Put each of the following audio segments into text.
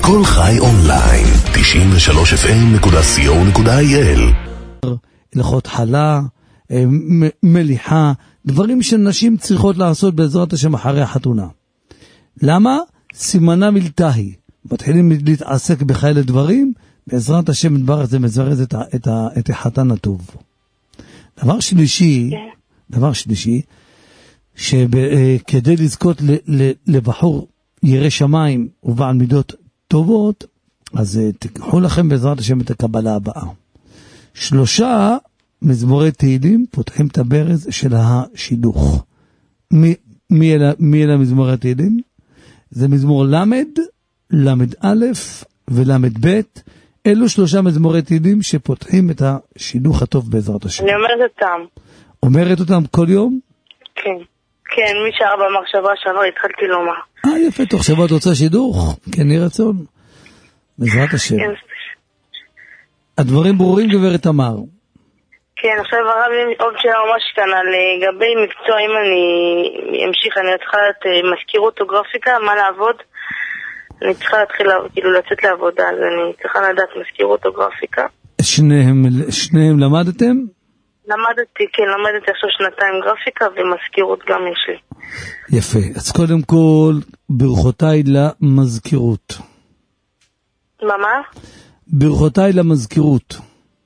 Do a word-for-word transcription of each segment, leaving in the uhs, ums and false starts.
כל חי אונליין, תשעים ושלוש אף אם נקודה סי או נקודה איי אל. הלכות חלה, מליחה, דברים שנשים צריכות לעשות בעזרת השם אחרי החתונה. למה? סימנה מלתהי. מתחילים להתעסק בכאלה דברים, בעזרת השם מדבר זה מזרז את, את, את החתן הטוב. דבר שלישי, דבר שלישי, שכדי לזכות לבחור ירא שמיים ובעל מידות טובות, אז תיקחו לכם בעזרת השם את הקבלה הבאה. שלושה מזמורי תהילים פותחים את הברז של השידוך. מי, מי, אלה, מי אלה מזמורי תהילים? זה מזמור למד, למד א' ולמד ב'. אלו שלושה מזמורי תהילים שפותחים את השידוך הטוב בעזרת השם. אני אומרת אותם. אומרת אותם כל יום? כן. כן, מי שער במחשבה שעבר התחלתי לומר. אה, יפה, תוך שבוע את רוצה שידוך? כן, יהיה רצון. בעזרת השם. כן. הדברים ברורים, גברת תמר. כן, עכשיו הרב, עוד שאלה ממש כאן, על גבי מקצוע, אם אני אמשיך, אני צריכה את מזכירות או גרפיקה, מה לעבוד? אני צריכה להתחיל, כאילו, לצאת לעבודה, אז אני צריכה לדעת מזכירות או גרפיקה. שניהם, שניהם למדתם? למדתי, כן, למדתי עכשיו שנתיים גרפיקה, ומזכירות גם יש לי. יפה, אז קודם כל, ברכותיי למזכירות. מה, מה? ברכותיי למזכירות.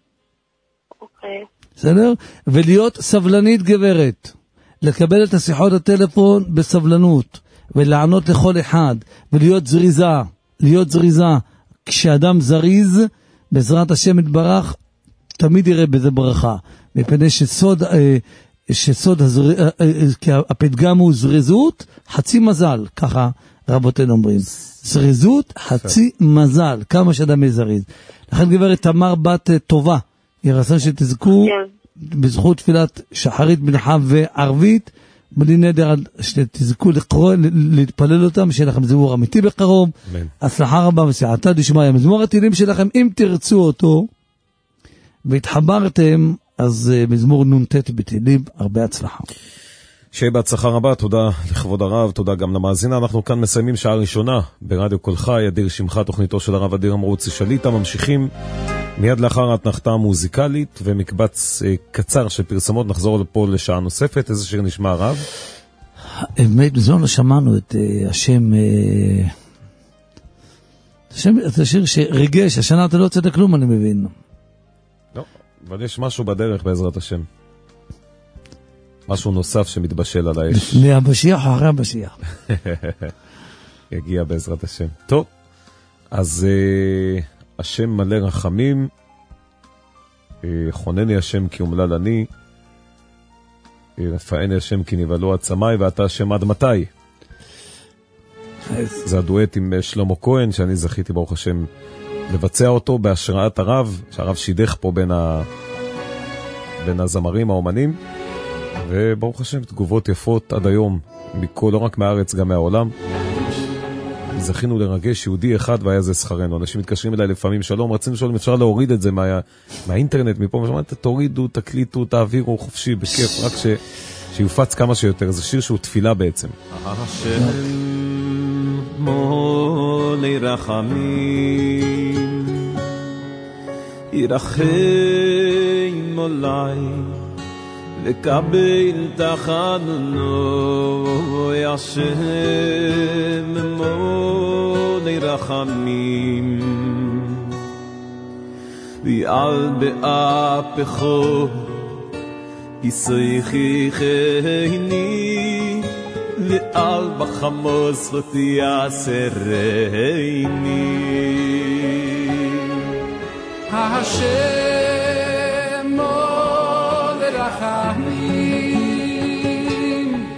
אוקיי. בסדר? ולהיות סבלנית גברת. לקבל את השיחות הטלפון בסבלנות. ולענות לכל אחד. ולהיות זריזה. להיות זריזה. כשאדם זריז, בעזרת השם יתברך, תמיד יראה בזה ברכה. מפני שסוד, שסוד הזר... כי הפתגם הוא זריזות, חצי מזל. ככה רבותינו אומרים. זריזות, חצי מזל. כמה שאדם יזריז. לכן גברת תמר בת טובה. ירצה שתזכו בזכות תפילת שחרית מנחה וערבית, בלי נדר שתזכו לקרוא, להתפלל אותם, שיהיה לכם זמור אמיתי בקרוב, הצלחה רבה וסייעתא דשמיא. מזמור התהילים שלכם, אם תרצו אותו והתחברתם, אז מזמור נ"ט בתהילים, הרבה הצלחה. שיהיה בהצלחה רבה, תודה לכבוד הרב, תודה גם למאזינה. אנחנו כאן מסיימים שעה ראשונה ברדיו כל חי, אדיר שמחה, תוכניתו של הרב אדיר אמרוצי שליטה. ממשיכים מיד לאחר ההתנחתה המוזיקלית ומקבץ אה, קצר של פרסמות. נחזור לפה לשעה נוספת. איזה שיר נשמע הרב? באמת, בזמן לא שמענו את אה, השם, אה, השם, את השיר שרגש, השנה אתה לא יוצא כלום, אני מבין. לא, אבל יש משהו בדרך בעזרת השם. משהו נוסף שמתבשל על האש. לפני הבשיח או אחרי הבשיח? יגיע בעזרת השם. טוב, אז uh, השם מלא רחמים, uh, חונני השם כי אומלל אני, uh, רפאני השם כי נבהלו עצמי, ואתה השם עד מתי. זה הדואט עם שלמה כהן, שאני זכיתי ברוך השם לבצע אותו בהשראת הרב, שהרב שידך פה בין, ה... בין הזמרים, האומנים, וברוך השם תגובות יפות עד היום, מכל, לא רק מהארץ, גם מהעולם. זכינו לרגש יהודי אחד והיה זה שכרנו. אנשים מתקשרים אליי לפעמים, שלום, רצינו לשאול אם אפשר להוריד את זה מה... מהאינטרנט, מפה, משמעת, תורידו, תקליטו, תעבירו, חופשי, בכיף, רק ש... שיופץ כמה שיותר. זה שיר שהוא תפילה בעצם. השם מולי רחמים ירחם עליי לקבל תחננו השם מולי רחמים ועל באפכו יסייחי חייני ועל בחמוס חותי יסרני השם מולי רחמים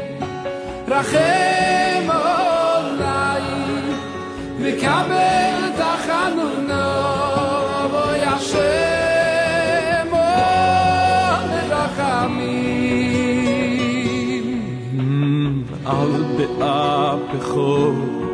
רחם עלי וקבל תחנונו בוי השם מולי רחמים על באפכו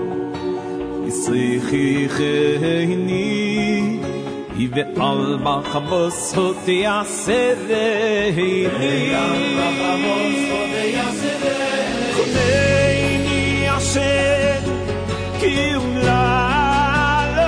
יסייחי חייני ועל בחמוס חותי יסרני ועל בחמוס חותי יסרני חונני השם כי אומלל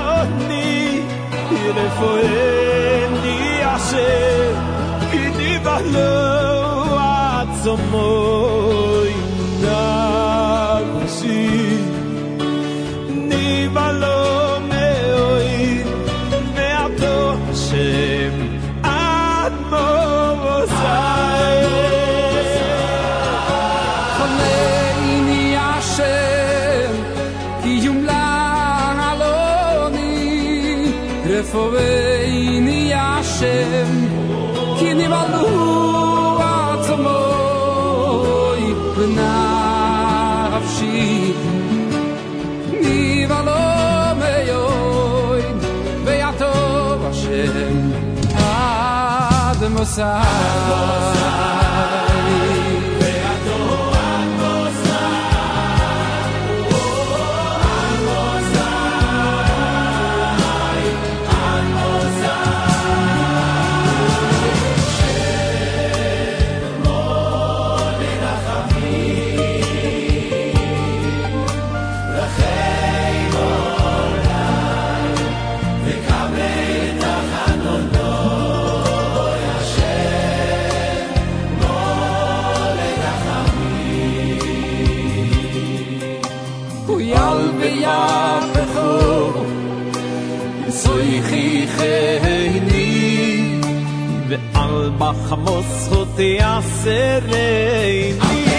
רפואני השם כי נבלו עצמוי ונפשי נבלו מיוי ויעטוב השם עד מוסר ועל בחמוס אותי עשרני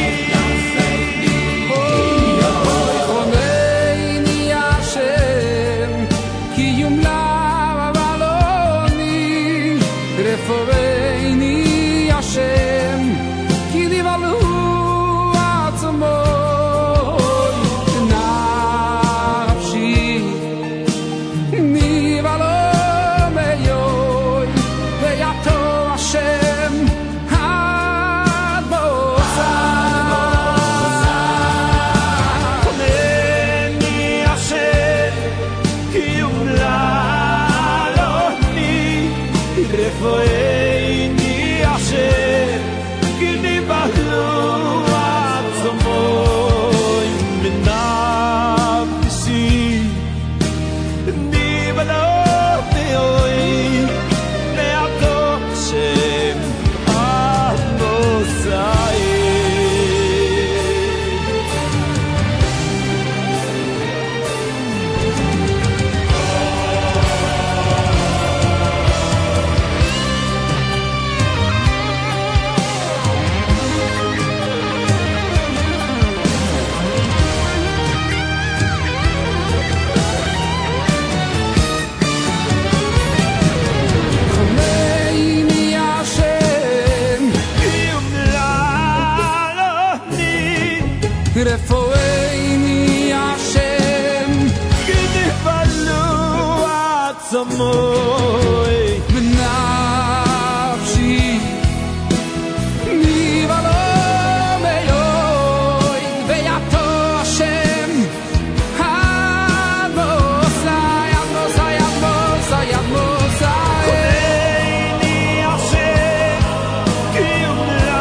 חונני השם כי יומלה ובלוני רפואני השם כי נבלו עצמוי נפשי נבלו רפואני השם כנבלו עצמוי ונפשי נבלו מיוי ויעטו השם עד מוסי עד מוסי עד מוסי עד מוסי חונני השם כי יומלה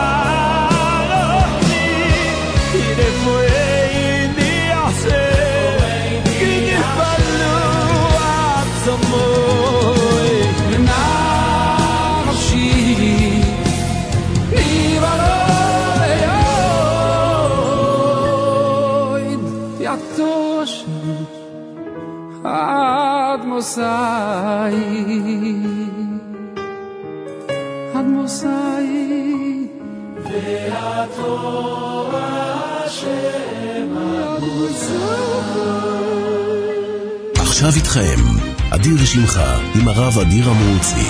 רפואני השם כי נבלו עצמוי ונפשי נבלו מיוי יעטו השם עד מוסי עד מוסי ויעטו השם עד מוסי. עכשיו איתכם, אדיר שמך עם הרב אדיר המוצי.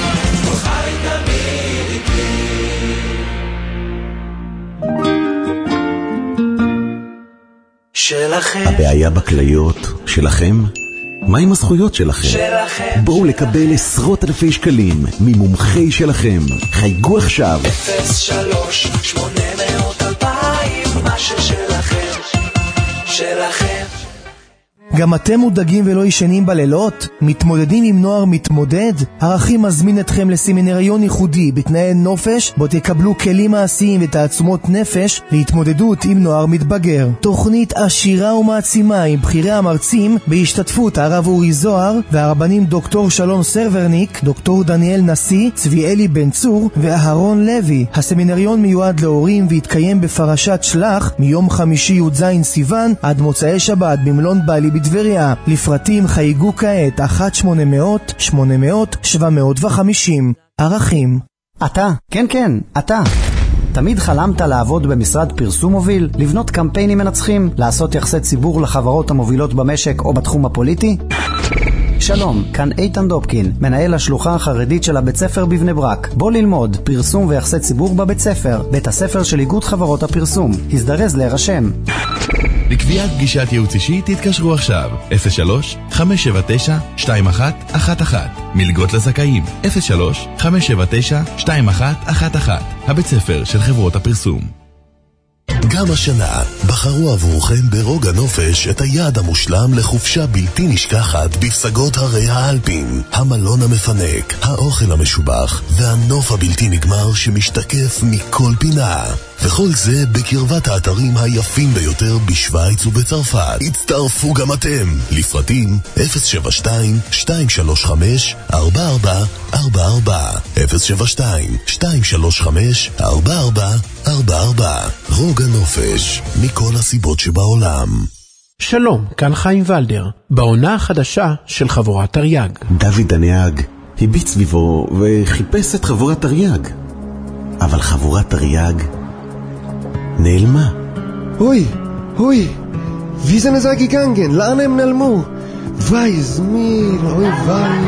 שלכם. הבעיה בכליות שלכם? מה עם הזכויות שלכם? שלכם. בואו לקבל עשרות אלפי שקלים ממומחי שלכם. חייגו עכשיו. אפס שלוש שמונה מאות אלפיים מה ששלכם. שלכם. גם אתם מודאגים ולא ישנים בלילות? מתמודדים עם נוער מתמודד? ערכים מזמין אתכם לסמינריון ייחודי בתנאי נופש, בו תקבלו כלים מעשיים ותעצומות נפש להתמודדות עם נוער מתבגר. תוכנית עשירה ומעצימה עם בחירי המרצים בהשתתפות הרב אורי זוהר והרבנים דוקטור שלום סרברניק, דוקטור דניאל נשיא, צבי אלי בן צור ואהרון לוי. הסמינריון מיועד להורים והתקיים בפרשת שלח מיום חמישי י"ז סיוון עד מוצאי שבת במלון בעלי בטבריה. לפרטים חייגו כעת אחת שמונה מאות שמונה מאות שבע מאות וחמישים. ערכים. אתה, כן כן, אתה. תמיד חלמת לעבוד במשרד פרסום מוביל, לבנות קמפיינים מנצחים, לעשות יחסי ציבור לחברות המובילות במשק או בתחום הפוליטי? שלום, כאן איתן דופקין, מנהל השלוחה החרדית של הבית ספר בבני ברק. בוא ללמוד פרסום ויחסי ציבור בבית ספר, בית הספר של איגוד חברות הפרסום. הזדרז להירשם. לקביעת פגישת ייעוץ אישי תתקשרו עכשיו אפס שלוש חמש שבע תשע שתיים אחת אחת אחת. מלגות לזכאים אפס שלוש חמש שבע תשע שתיים אחת אחת אחת. הבית ספר של חברות הפרסום. גם השנה בחרו עבורכם ברוגע נופש את היעד המושלם לחופשה בלתי נשכחת בפסגות הרי האלפין, המלון המפנק, האוכל המשובח והנוף הבלתי נגמר שמשתקף מכל פינה. וכל זה בקרבת האתרים היפים ביותר בשוויץ ובצרפת. הצטרפו גם אתם. לפרטים אפס שבע שתיים שתיים שלוש חמש ארבע ארבע ארבע ארבע אפס שבע שתיים שתיים שלוש חמש ארבע ארבע ארבע ארבע. רוגע נופש, מכל הסיבות שבעולם. שלום, כאן חיים ולדר, בעונה החדשה של חבורת תרי"ג. דוד הנהג הביט סביבו וחיפש את חבורת תרי"ג, אבל חבורת תרי"ג נעלמה. אוי, אוי, wie sind sie gegangen? לאן הם נעלמו? וואי, זמיל, אוי וואי.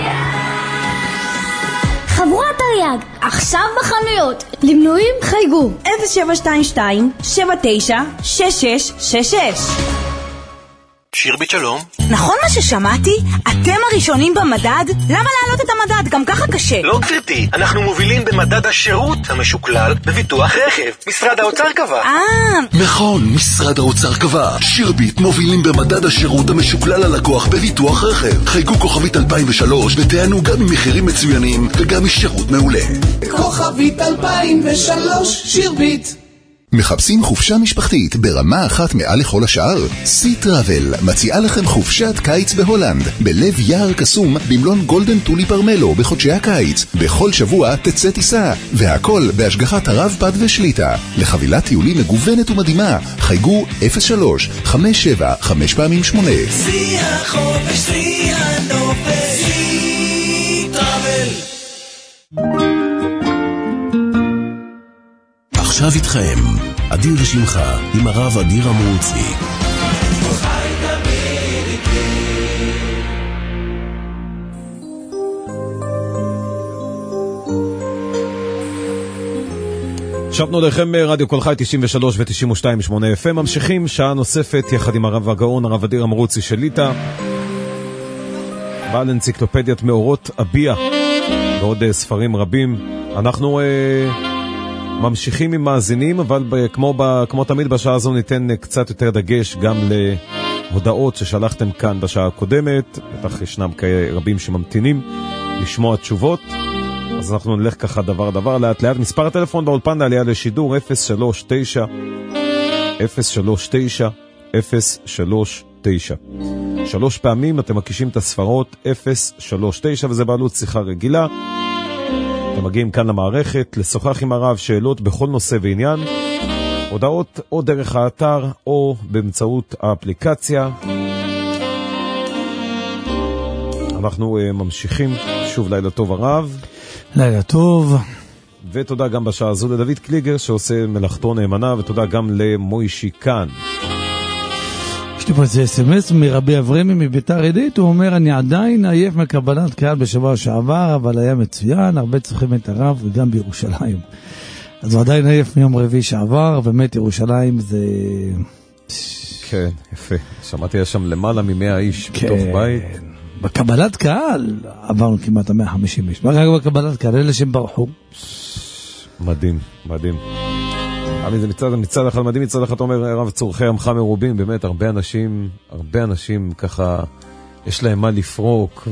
חבורת תרי"ג, עכשיו בחנויות. למנויים חייגו אפס שבע שתיים שתיים שבע תשע שש שש שש שש. שירבית שלום. נכון מה ששמעתי? אתם הראשונים במדד? למה להעלות את המדד? גם ככה קשה. לא גברתי, אנחנו מובילים במדד השירות המשוקלל בביטוח רכב. משרד האוצר קבע. אה. נכון, משרד האוצר קבע. שירבית מובילים במדד השירות המשוקלל ללקוח בביטוח רכב. חייגו כוכבית אלפיים ושלוש ותענו גם ממחירים מצוינים וגם משירות מעולה. כוכבית אלפיים ושלוש שירבית. מחפשים חופשה משפחתית ברמה אחת מעל לכל השאר? סי טראבל מציעה לכם חופשת קיץ בהולנד, בלב יער קסום במלון גולדן טולי פרמלו בחודשי הקיץ. בכל שבוע תצא טיסה, והכל בהשגחת הרב פד ושליטה. לחבילת טיולים מגוונת ומדהימה, חייגו אפס שלוש חמש שבע חמש פעמים שמונה. סי החופש, סי הנופש, סי טראבל. עכשיו איתכם, אדיר שמך עם הרב אדיר המרוצי. שבנו לכם רדיו כל חי תשעים ושלוש ו-תשעים ושתיים נקודה שמונה אף אם. ממשיכים שעה נוספת יחד עם הרב הגאון, הרב אדיר המרוצי של ליטא, בעל אנציקלופדיית מאורות אביה ועוד ספרים רבים. אנחנו ממשיכים עם מאזינים, אבל כמו, כמו תמיד בשעה הזו ניתן קצת יותר דגש גם להודעות ששלחתם כאן בשעה הקודמת. בטח ישנם רבים שממתינים לשמוע תשובות, אז אנחנו נלך ככה דבר דבר לאט לאט. מספר הטלפון באולפן לעלייה לשידור אפס שלוש תשע אפס שלוש תשע אפס שלוש תשע. שלוש פעמים אתם מקישים את הספרות אפס שלוש תשע, וזה בעלות שיחה רגילה. אתם מגיעים כאן למערכת לשוחח עם הרב, שאלות בכל נושא ועניין, הודעות או דרך האתר או באמצעות האפליקציה. אנחנו uh, ממשיכים. שוב לילה טוב הרב. לילה טוב. ותודה גם בשעה הזו לדוד קליגר שעושה מלאכתו נאמנה, ותודה גם למוישי כאן. יש לי פה איזה אס-אם-אס מרבי אברמי מביתר עילית, הוא אומר, אני עדיין עייף מקבלת קהל בשבוע שעבר, אבל היה מצוין, הרבה צריכים את הרב וגם בירושלים. אז הוא עדיין עייף מיום רביעי שעבר, באמת ירושלים זה... כן, יפה. שמעתי שם למעלה ממאה איש כן. בתוך בית. בקבלת קהל עברנו כמעט מאה וחמישים איש. רק בקבלת קהל, אלה שהם ברחו. מדהים, מדהים. זה מצד, מצד אחד מדהים, מצד אחד אומר רב צורכי עמך מרובים, באמת הרבה אנשים, הרבה אנשים ככה, יש להם מה לפרוק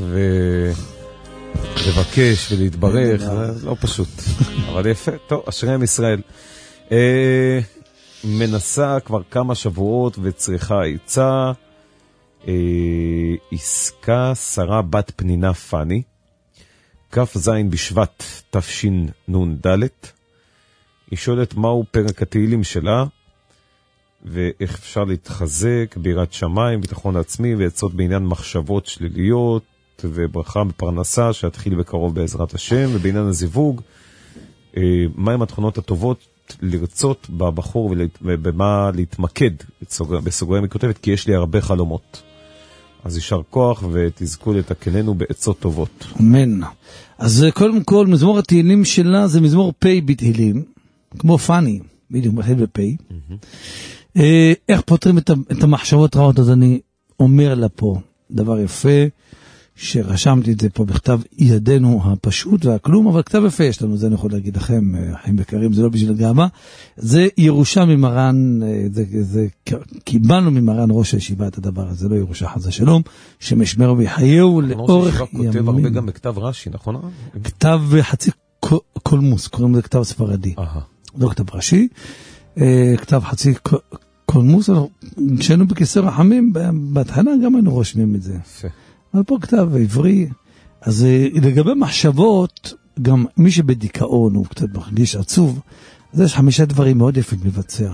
ולבקש ולהתברך, זה לא פשוט, אבל יפה, טוב, אשריהם ישראל. אה, מנסה כבר כמה שבועות וצריכה עיצה, אה, עסקה שרה בת פנינה פני, כף זין בשבט תפשין נון דלת, היא שואלת מהו פרק התהילים שלה, ואיך אפשר להתחזק, ביראת שמיים, ביטחון עצמי, ועצות בעניין מחשבות שליליות, וברכה בפרנסה, שהתחיל בקרוב בעזרת השם, ובעניין הזיווג, מהם התכונות הטובות לרצות בבחור, ובמה להתמקד, בסוגריים היא כותבת, כי יש לי הרבה חלומות. אז יישר כוח ותזכו לתקננו בעצות טובות. אמן. אז קודם כל, מזמור התהילים שלה זה מזמור פי בתהילים, כמו פני, בדיוק מתחיל בפי. איך פותרים את המחשבות רעות? אז אני אומר לה פה דבר יפה, שרשמתי את זה פה בכתב ידינו הפשוט והכלום, אבל כתב יפה יש לנו, זה אני יכול להגיד לכם, אחים יקרים, זה לא בשביל הגאווה, זה ירושה ממרן, זה, זה, קיבלנו ממרן ראש הישיבה את הדבר הזה, לא ירושה חזה שלום, שמשמר ויחייהו לאורך ימים. כותב הרבה גם בכתב רש"י, נכון? כתב חצי קולמוס, קוראים לזה כתב ספרדי, לא כתב רש"י, כתב חצי קולמוס, כשהיינו בקיסר רחמים, בהתחלה גם היינו רושמים את זה. יפה. אבל פה כתב עברי, אז לגבי מחשבות, גם מי שבדיכאון הוא קצת מרגיש עצוב, אז יש חמישה דברים מאוד יפים לבצע.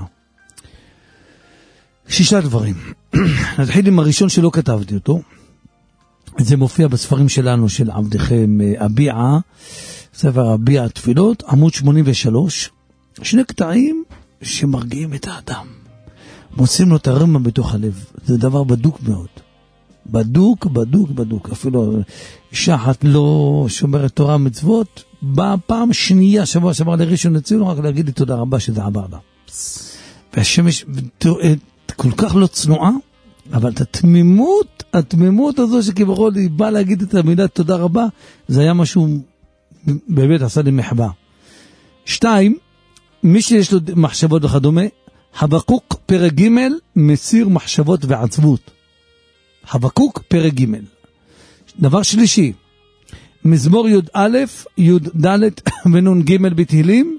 שישה דברים. נתחיל עם הראשון שלא כתבתי אותו, זה מופיע בספרים שלנו, של עבדכם אביעה, ספר אביעה תפילות, עמוד שמונים ושלוש, שני קטעים שמרגיעים את האדם, מוצאים לו את הרמה בתוך הלב, זה דבר בדוק מאוד. בדוק, בדוק, בדוק. אפילו אישה אחת לא שומרת תורה מצוות, באה פעם שנייה, שבוע שבוע לראשון לציון, רק להגיד לי תודה רבה שזה עבר לה. והשמש כל כך לא צנועה, אבל את התמימות, התמימות הזו שכביכול היא באה להגיד את המילה תודה רבה, זה היה משהו, באמת עשה לי מחווה. שתיים, מי שיש לו מחשבות וכדומה, חבקוק פרק ג' מסיר מחשבות ועצבות. חבקוק פרק ג'. דבר שלישי, מזמור י' א', י' ד' ונון ג' בתהילים,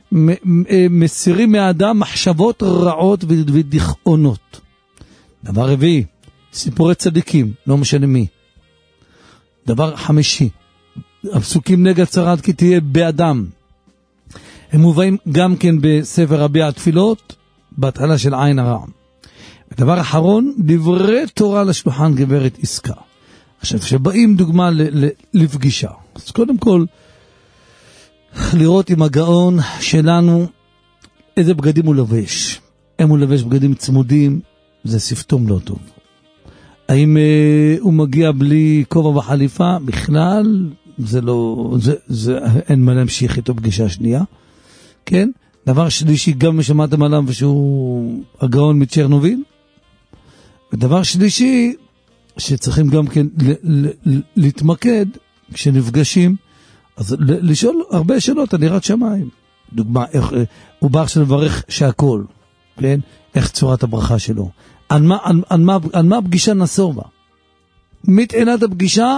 מסירים מהאדם מחשבות רעות ודיכאונות. דבר רביעי, סיפורי צדיקים, לא משנה מי. דבר חמישי, הפסוקים נגד צרת כי תהיה באדם. הם מובאים גם כן בספר אביעה תפילות, בהתחלה של עין הרע. ודבר אחרון, דברי תורה לשולחן גברת עסקה. עכשיו, שבאים דוגמה ל- ל- לפגישה. אז קודם כל, לראות עם הגאון שלנו איזה בגדים הוא לובש. אם הוא לובש בגדים צמודים, זה ספתום לא טוב. האם אה, הוא מגיע בלי כובע וחליפה? בכלל, זה לא, זה, זה, אין מה להמשיך איתו פגישה שנייה. כן? דבר שלישי, גם שמעתם עליו שהוא הגאון מצ'רנוביל. ודבר שלישי, שצריכים גם כן ל- ל- להתמקד כשנפגשים, אז ל- לשאול הרבה שאלות על יראת שמיים. דוגמה, איך, הוא בא עכשיו לברך שהכל, כן? איך צורת הברכה שלו. על מה, על, על מה, על מה הפגישה נסור בה? מתעינת הפגישה,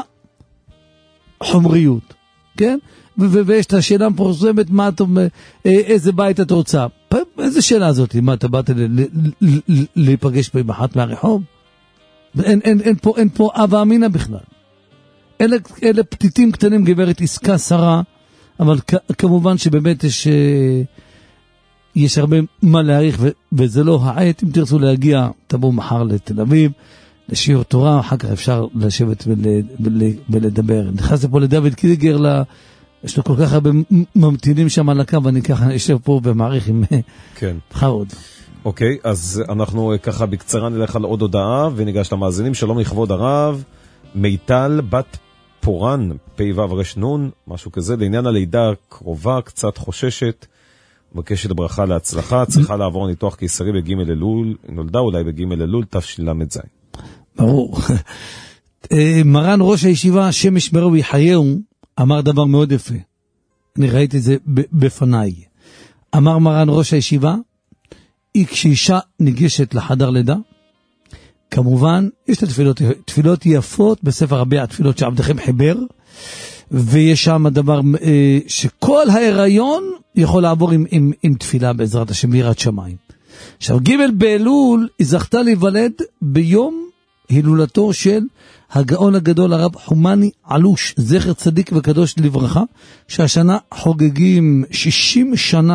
חומריות, כן? ו- ו- ויש את השאלה מפורסמת, מה אתה, איזה בית את רוצה? איזה שאלה הזאת? מה, אתה באת ל- ל- ל- להיפגש פה עם אחת מהרחוב? אין, אין, אין פה, אין פה אבא אמינה בכלל. אלה, אלה פתיתים קטנים, גברת עסקה שרה, אבל כ- כמובן שבאמת יש, יש הרבה מה להעריך, ו- וזה לא העת. אם תרצו להגיע, תבואו מחר לתל אביב, לשיעור תורה, אחר כך אפשר לשבת ול, ול, ולדבר. נכנס פה לדוד קיליגר, לה, יש לו כל כך הרבה ממתינים שם על הקו, ואני ככה יושב פה ומעריך עם כן. חרוד. אוקיי, אז אנחנו ככה בקצרה נלך על עוד הודעה, וניגש למאזינים. שלום לכבוד הרב, מיטל בת פורן, פי וו רש נון, משהו כזה, לעניין הלידה הקרובה, קצת חוששת, מבקשת ברכה להצלחה, צריכה לעבור ניתוח קיסרי בג' אלול, נולדה אולי בג' אלול, תשל"ז. ברור. מרן ראש הישיבה, שמש מרו יחייהו, אמר דבר מאוד יפה. אני ראיתי את זה בפניי. אמר מרן ראש הישיבה, היא כשאישה ניגשת לחדר לידה, כמובן, יש את התפילות, תפילות יפות בספר אביעה, תפילות שעבדכם חיבר, ויש שם הדבר שכל ההיריון יכול לעבור עם, עם, עם תפילה בעזרת השם יראת שמיים. עכשיו, ג' באלול, היא זכתה להיוולד ביום הילולתו של הגאון הגדול הרב חומני עלוש, זכר צדיק וקדוש לברכה, שהשנה חוגגים שישים שנה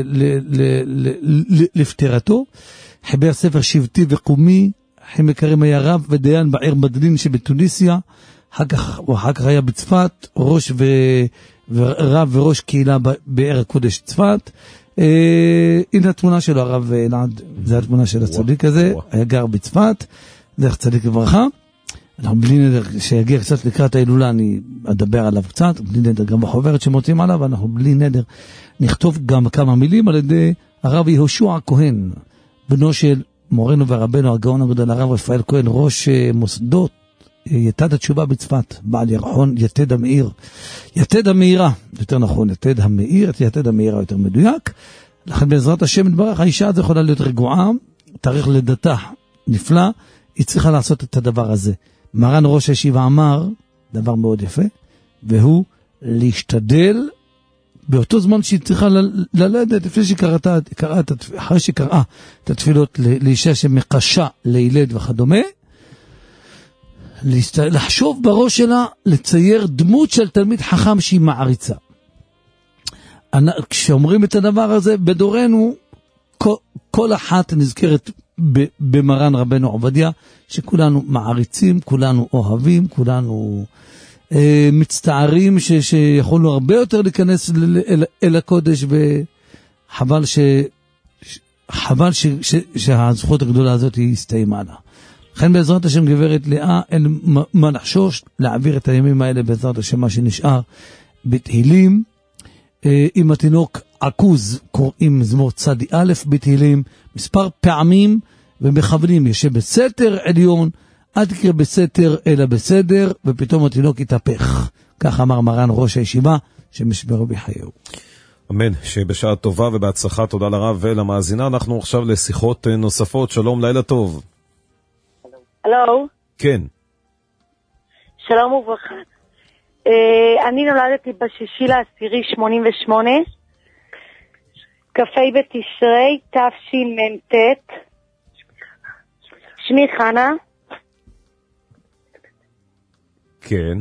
לפטירתו. חיבר ספר שבטי וקומי, חמקרים היה רב ודיין בעיר מדלין שבתוניסיה, אחר כך, הוא אחר כך היה בצפת, ראש ו, ורב וראש קהילה בעיר הקודש צפת. אה, הנה התמונה שלו, הרב אלעד, זה התמונה של הצדיק הזה, היה גר בצפת, זכר צדיק לברכה. אנחנו בלי נדר, שיגיע קצת לקראת ההילולה, אני אדבר עליו קצת, בלי נדר, גם בחוברת שמוצאים עליו, אנחנו בלי נדר נכתוב גם כמה מילים על ידי הרב יהושע הכהן, בנו של מורנו ורבנו הגאון הגדול הרב רפאל כהן, ראש מוסדות יתד התשובה בצפת, בעל ירחון יתד המאיר, יתד המאירה, יותר נכון, יתד המאיר, יתד המאירה יותר מדויק, לכן בעזרת השם יתברך, האישה הזו יכולה להיות רגועה, תאריך לידתה נפלא, היא צריכה לעשות את הדבר הזה. מרן ראש הישיבה אמר, דבר מאוד יפה, והוא להשתדל, באותו זמן שהיא צריכה ל- ללדת, לפני שהיא קראתה, קראה, אחרי שהיא קראה את התפילות לאישה שמקשה לילד וכדומה, להסת... לחשוב בראש שלה, לצייר דמות של תלמיד חכם שהיא מעריצה. כשאומרים את הדבר הזה, בדורנו, כל, כל אחת נזכרת ב, במרן רבנו עובדיה, שכולנו מעריצים, כולנו אוהבים, כולנו אה, מצטערים ש, שיכולנו הרבה יותר להיכנס אל, אל, אל הקודש, וחבל ש, חבל ש, ש, שהזכות הגדולה הזאת היא הסתיימה לה. לכן בעזרת השם גברת לאה, אין מה לחשוש, להעביר את הימים האלה בעזרת השם מה שנשאר בתהילים, עם התינוק עקוז, קוראים מזמור צדי א' בתהילים, מספר פעמים, ומכוונים, ישב בסתר עליון, אל תקרא בסתר אלא בסדר, ופתאום התינוק יתהפך. כך אמר מרן ראש הישיבה, שמשברו בחייהו. אמן, שבשעה טובה ובהצלחה, תודה לרב ולמאזינה. אנחנו עכשיו לשיחות נוספות, שלום, לילה טוב. הלו? כן. שלום וברכה. אני נולדתי בשישי לעשירי שמונים ושמונה, כ"ה בתשרי תשמ"ט, שמי חנה. כן.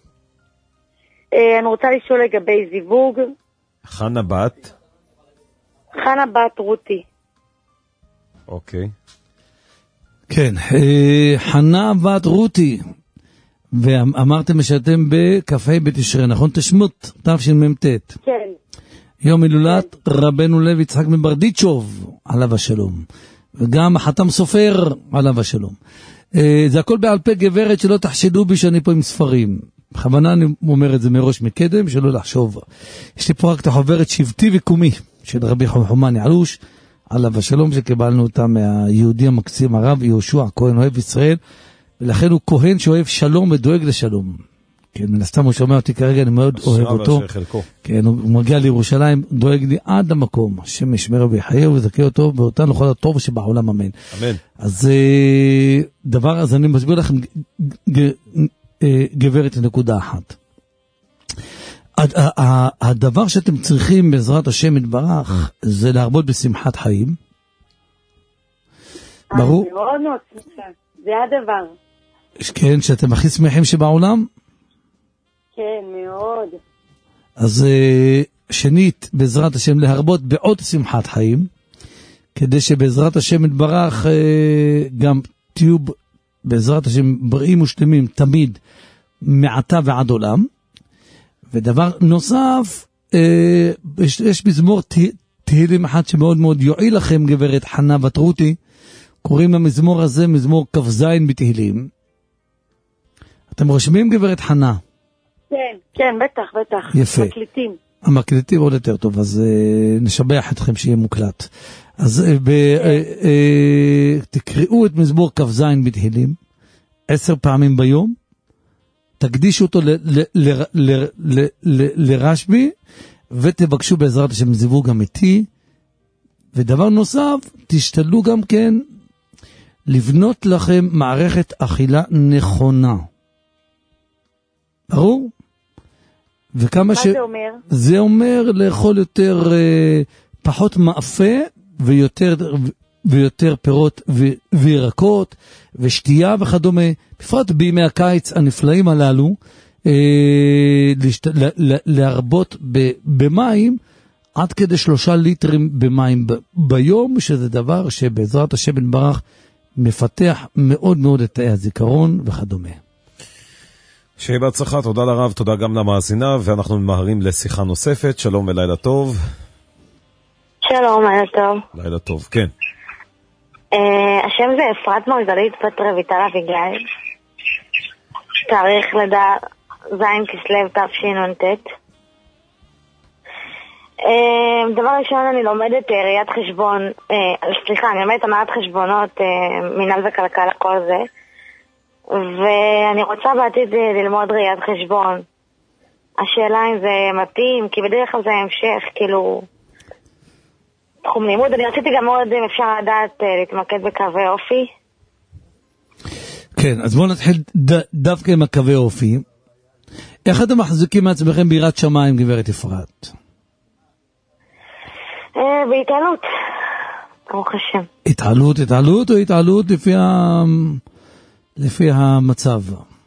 אני רוצה לשאול לגבי זיווג. חנה בת? חנה בת רותי. אוקיי. כן, חנה בת רותי. ואמרתם שאתם בכ"ה בתשרי, נכון? תשמות, תשמ"ט. כן. יום הילולת רבנו לוי יצחק מברדיצ'וב, עליו השלום. וגם חתם סופר, עליו השלום. זה הכל בעל פה גברת, שלא תחשדו בי שאני פה עם ספרים. בכוונה אני אומר את זה מראש מקדם, שלא לחשוב. יש לי פה רק את החוברת שבטי וקומי, של רבי חומחומני אלוש, עליו השלום, שקיבלנו אותה מהיהודי המקסים הרב יהושע הכהן אוהב ישראל, ולכן הוא כהן שאוהב שלום ודואג לשלום. כן, מן הסתם הוא שומע אותי כרגע, אני מאוד אוהב אותו. כן, הוא מגיע לירושלים, דואג לי עד המקום, השם ישמר ויחיה וזכה אותו, ואותן לכל הטוב שבעולם, אמן. אמן. אז דבר, אז אני מסביר לכם, גברת נקודה אחת. הדבר שאתם צריכים בעזרת השם יתברך, זה להרבות בשמחת חיים. ברור? מאוד מאוד שמחה, זה הדבר. כן, שאתם הכי שמחים שבעולם? כן, מאוד. אז שנית, בעזרת השם, להרבות בעוד שמחת חיים, כדי שבעזרת השם יתברך גם תהיו בעזרת השם בריאים ושלמים תמיד מעתה ועד עולם. ודבר נוסף, יש, יש מזמור תהילים אחד שמאוד מאוד יועיל לכם, גברת חנה בת רותי, קוראים למזמור הזה מזמור כ"ז בתהילים. אתם רושמים גברת חנה? כן, כן, בטח, בטח. יפה. מקליטים. המקליטים עוד יותר טוב, אז uh, נשבח אתכם שיהיה מוקלט. אז uh, ב, uh, uh, תקראו את מזמור כ"ז בתהילים, עשר פעמים ביום, תקדישו אותו ל, ל, ל, ל, ל, ל, לרשב"י, ותבקשו בעזרת השם זיווג אמיתי. ודבר נוסף, תשתדלו גם כן לבנות לכם מערכת אכילה נכונה. ברור? וכמה מה ש... זה אומר? זה אומר לאכול יותר, פחות מאפה ויותר, ויותר פירות ו... וירקות ושתייה וכדומה. בפרט בימי הקיץ הנפלאים הללו, להשת... להרבות ב... במים, עד כדי שלושה ליטרים במים ב... ביום, שזה דבר שבעזרת השם יתברך מפתח מאוד מאוד את תאי הזיכרון וכדומה. שיהיה בהצלחה, תודה לרב, תודה גם למאזינה, ואנחנו ממהרים לשיחה נוספת. שלום ולילה טוב. שלום, לילה טוב. לילה טוב, כן. השם זה אפרת מרגלית בת רויטל אביגיל. תאריך לידה זין כסלו תשנ"ט. דבר ראשון, אני לומדת ראיית חשבון, סליחה, אני לומדת הנהלת חשבונות, מנהל וכלכלה, כל זה, ואני רוצה בעתיד ללמוד ראיית חשבון. השאלה אם זה מתאים, כי בדרך כלל זה המשך, כאילו, תחום לימוד. אני רציתי גם מאוד, אם אפשר לדעת, להתמקד בקווי אופי. כן, אז בואו נתחיל ד- דווקא עם הקווי אופי. איך אתם מחזיקים מעצמכם ביראת שמיים, גברת אפרת? בהתעלות, ברוך השם. התעלות, התעלות או התעלות לפי, ה... לפי המצב?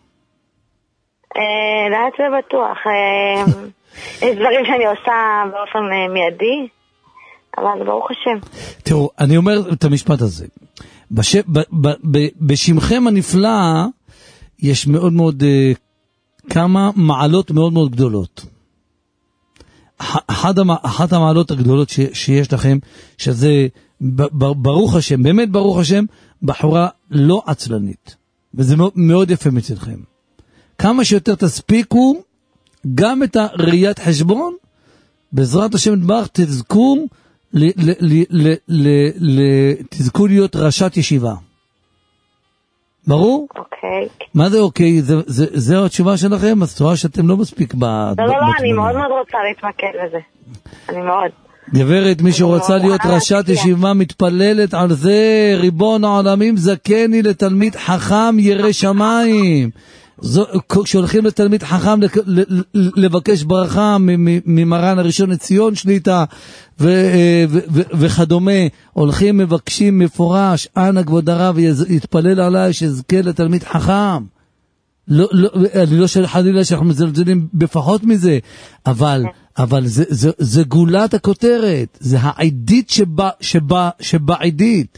לאט ובטוח. יש דברים שאני עושה באופן מיידי, אבל ברוך השם. תראו, אני אומר את המשפט הזה. בש... ב... ב... ב... בשמכם הנפלא יש מאוד מאוד כמה מעלות מאוד מאוד גדולות. אחת, המ... אחת המעלות הגדולות ש... שיש לכם, שזה ב... ברוך השם, באמת ברוך השם, בחורה לא עצלנית. וזה מאוד, מאוד יפה מצלכם. כמה שיותר תספיקו גם את הראיית חשבון, בעזרת השם נדבך תזכו ל, ל, ל, ל, ל, ל, תזכו להיות ראשת ישיבה. ברור? אוקיי. מה זה אוקיי? זה, זה, זה התשובה שלכם? אז תראה שאתם לא מספיק ב... לא, לא, לא, אני מאוד מאוד רוצה להתמקד בזה. אני מאוד. גברת, מי שרוצה להיות ראשת ישיבה מתפללת על זה, ריבון העולמים זכני לתלמיד חכם ירא שמיים. כשהולכים לתלמיד חכם לבקש ברכה ממרן הראשון לציון שליטה וכדומה, הולכים מבקשים מפורש, אנא כבוד הרב יתפלל עליי שזכה לתלמיד חכם. אני לא של חלילה שאנחנו מזלזלים בפחות מזה, אבל אבל זה, זה, זה גולת הכותרת, זה העידית שבה, שבה, שבעידית.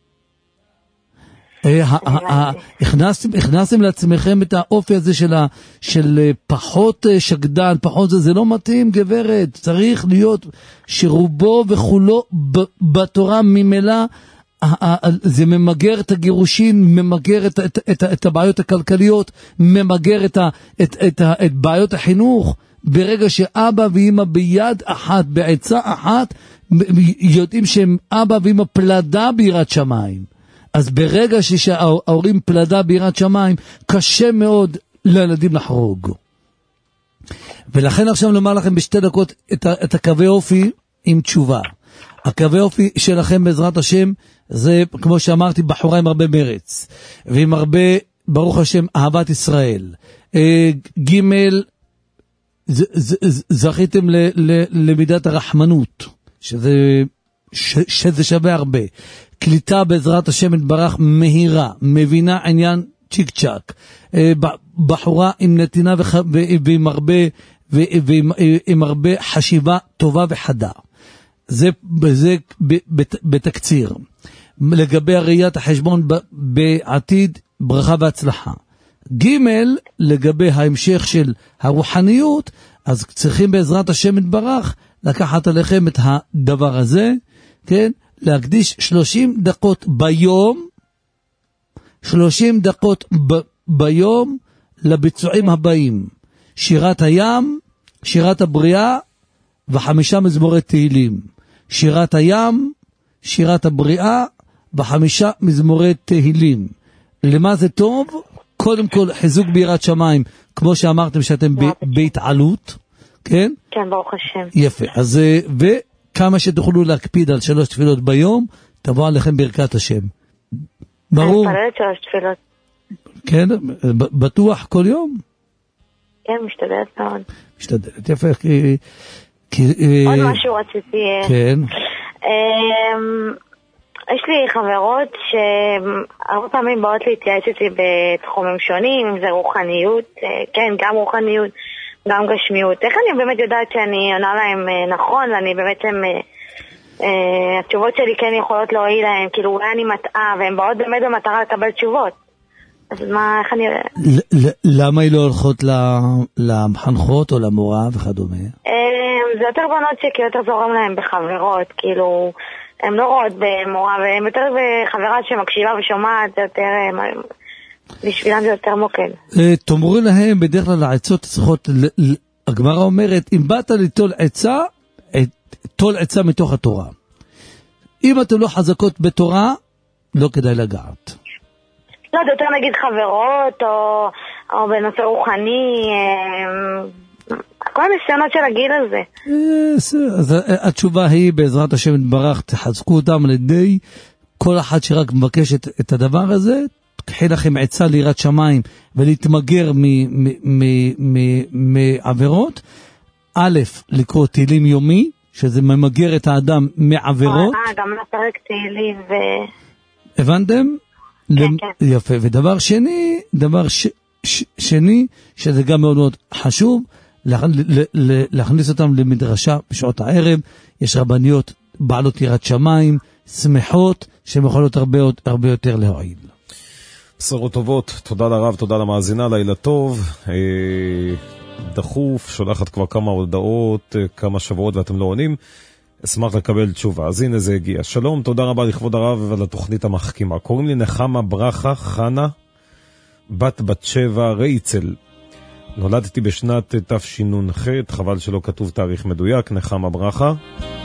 הכנסתם, הכנסתם לעצמכם את האופי הזה של, ה, של פחות שקדן, פחות זה, זה לא מתאים גברת, צריך להיות שרובו וכולו בתורה ממילא, זה ממגר את הגירושין, ממגר את, את, את, את הבעיות הכלכליות, ממגר את, את, את, את בעיות החינוך. ברגע שאבא ואמא ביד אחת, בעצה אחת, יודעים שהם אבא ואמא פלדה בירת שמיים. אז ברגע שההורים פלדה בירת שמיים, קשה מאוד לילדים לחרוג. ולכן עכשיו נאמר לכם בשתי דקות את, את הקווי אופי עם תשובה. הקווי אופי שלכם בעזרת השם, זה כמו שאמרתי, בחורה עם הרבה מרץ, ועם הרבה, ברוך השם, אהבת ישראל. ג' זכיתם למידת הרחמנות, שזה, ש, שזה שווה הרבה. קליטה בעזרת השם יתברך מהירה, מבינה עניין צ'יק צ'ק. בחורה עם נתינה וח, ועם הרבה, ועם, עם הרבה חשיבה טובה וחדה. זה, זה בתקציר. לגבי ראיית החשבון בעתיד, ברכה והצלחה. ג' לגבי ההמשך של הרוחניות, אז צריכים בעזרת השם יתברך לקחת עליכם את הדבר הזה, כן? להקדיש שלושים דקות ביום, שלושים דקות ב- ביום לביצועים הבאים: שירת הים, שירת הבריאה וחמישה מזמורי תהילים. שירת הים, שירת הבריאה וחמישה מזמורי תהילים. למה זה טוב? קודם כל חיזוק ביראת שמיים, כמו שאמרתם שאתם ב- בהתעלות, כן? כן, ברוך השם. יפה. אז וכמה שתוכלו להקפיד על שלוש תפילות ביום, תבוא עליכם ברכת השם. ברור? אני מתפללת שלוש תפילות. כן, בטוח כל יום? כן, משתדלת מאוד. משתדלת, יפה. כי, כי, עוד משהו רציתי... כן. יש לי חברות שהרבה פעמים באות להתייעץ איתי בתחומים שונים, אם זה רוחניות, כן, גם רוחניות, גם גשמיות. איך אני באמת יודעת שאני עונה להם נכון, ואני בעצם, התשובות שלי כן יכולות להועיל להם, כאילו אולי אני מטעה, והן באות באמת במטרה לקבל תשובות. אז מה, איך אני... למה היא לא הולכות למחנכות או למורה וכדומה? זה יותר בנות שכאילו יותר זורם להם בחברות, כאילו... הן לא רואות במורה, והן יותר בחברה שמקשיבה ושומעת, זה יותר בשבילם זה יותר מוקד. תאמרו להם, בדרך כלל העצות צריכות, הגמרא אומרת, אם באת ליטול עצה, תול עצה מתוך התורה. אם אתם לא חזקות בתורה, לא כדאי לגעת. לא, זה יותר נגיד חברות, או, או בנושא רוחני, כל הניסיונות של הגיל הזה. אז התשובה היא, בעזרת השם יתברך, תחזקו אותם על ידי כל אחד שרק מבקש את, את הדבר הזה, קחי לכם עצה ליראת שמיים ולהתמגר מעבירות. א', לקרוא תהילים יומי, שזה ממגר את האדם מעבירות. אה, גם לפרק תהילים ו... הבנתם? כן, כן. יפה. ודבר שני, דבר ש... ש... שני, שזה גם מאוד מאוד חשוב, להכניס אותם למדרשה בשעות הערב. יש רבניות בעלות יראת שמיים, שמחות, שהן יכולות הרבה, הרבה יותר להועיל. בשורות טובות, תודה לרב, תודה למאזינה, לילה טוב. דחוף, שולחת כבר כמה הודעות, כמה שבועות ואתם לא עונים. אשמח לקבל תשובה. אז הנה זה הגיע. שלום, תודה רבה לכבוד הרב על התוכנית המחכימה. קוראים לי נחמה ברכה חנה, בת בת שבע, רייצל. נולדתי בשנת תשנ"ח, חבל שלא כתוב תאריך מדויק, נחמה ברכה.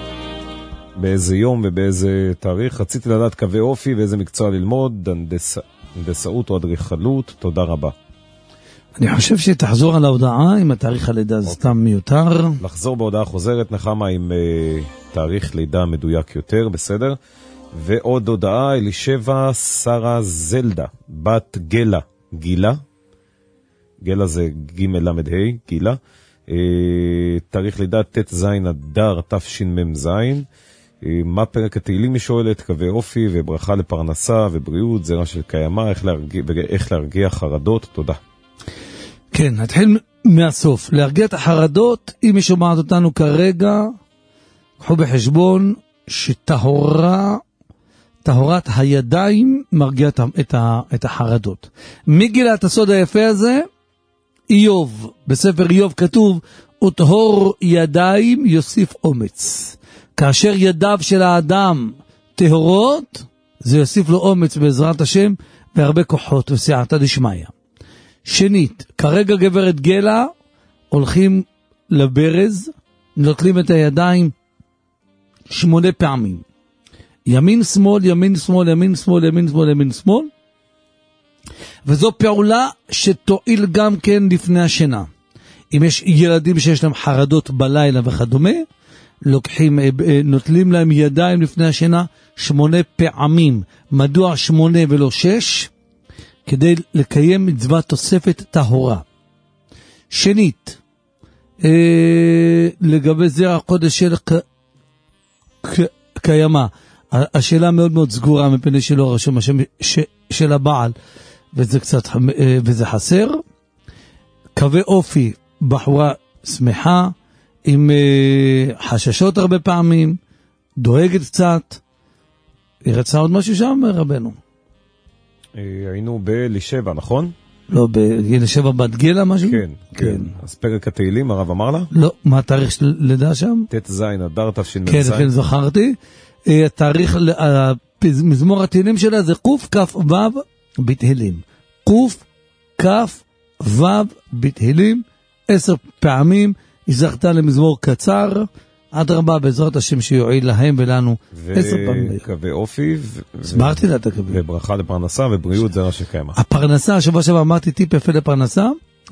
באיזה יום ובאיזה תאריך. רציתי לדעת קווי אופי ואיזה מקצוע ללמוד, הנדס... הנדסאות או אדריכלות. תודה רבה. אני חושב שתחזור על ההודעה עם התאריך הלידה, זה סתם מיותר. לחזור בהודעה חוזרת, נחמה, עם uh, תאריך לידה מדויק יותר, בסדר? ועוד הודעה, אלישבע שרה זלדה, בת גלה, גילה, גלה זה ג' למד ה', גילה, uh, תאריך לידה ת' זין אדר תש"מ זין, uh, מה פרק התהילים היא שואלת, קווי אופי וברכה לפרנסה ובריאות, זרע של קיימה, איך להרגיע, איך להרגיע חרדות, תודה. כן, נתחיל מהסוף. להרגיע את החרדות, אם היא שומעת אותנו כרגע, קחו בחשבון שטהורה, טהורת הידיים מרגיע את, את החרדות. מי גילה את הסוד היפה הזה? איוב. בספר איוב כתוב, וטהור ידיים יוסיף אומץ. כאשר ידיו של האדם טהורות, זה יוסיף לו אומץ בעזרת השם, והרבה כוחות וסייעתא דשמיא. שנית, כרגע גברת גלה, הולכים לברז, נוטלים את הידיים שמונה פעמים. ימין שמאל, ימין שמאל, ימין שמאל, ימין שמאל, ימין שמאל. וזו פעולה שתועיל גם כן לפני השינה. אם יש ילדים שיש להם חרדות בלילה וכדומה, לוקחים, נוטלים להם ידיים לפני השינה שמונה פעמים. מדוע שמונה ולא שש? כדי לקיים מצוות תוספת טהורה. שנית, אה, לגבי זרע הקודש של ק, ק, קיימה, השאלה מאוד מאוד סגורה מפני שלא רשום השם ש, של הבעל, וזה קצת, אה, וזה חסר. קווי אופי, בחורה שמחה, עם אה, חששות הרבה פעמים, דואגת קצת. היא רצה עוד משהו שם, רבנו? היינו באלישבע, נכון? לא, באלישבע בת גלה משהו? כן, כן. אז פרק התהילים, הרב אמר לה? לא, מה התאריך של לידה שם? ת' זין, אדר תש"מ. כן, כן, זכרתי. התאריך, מזמור התהילים שלה זה קוף כף וו בתהילים. קוף כף וו בתהילים, עשר פעמים, היא זכתה למזמור קצר, עד רבה בעזרת השם שיועיל להם ולנו עשר פעמים. וקווי אופי, הסברתי לה את הקווי. וברכה לפרנסה ובריאות זרע שקיימה. הפרנסה, השבוע שבוע אמרתי טיפ יפה לפרנסה,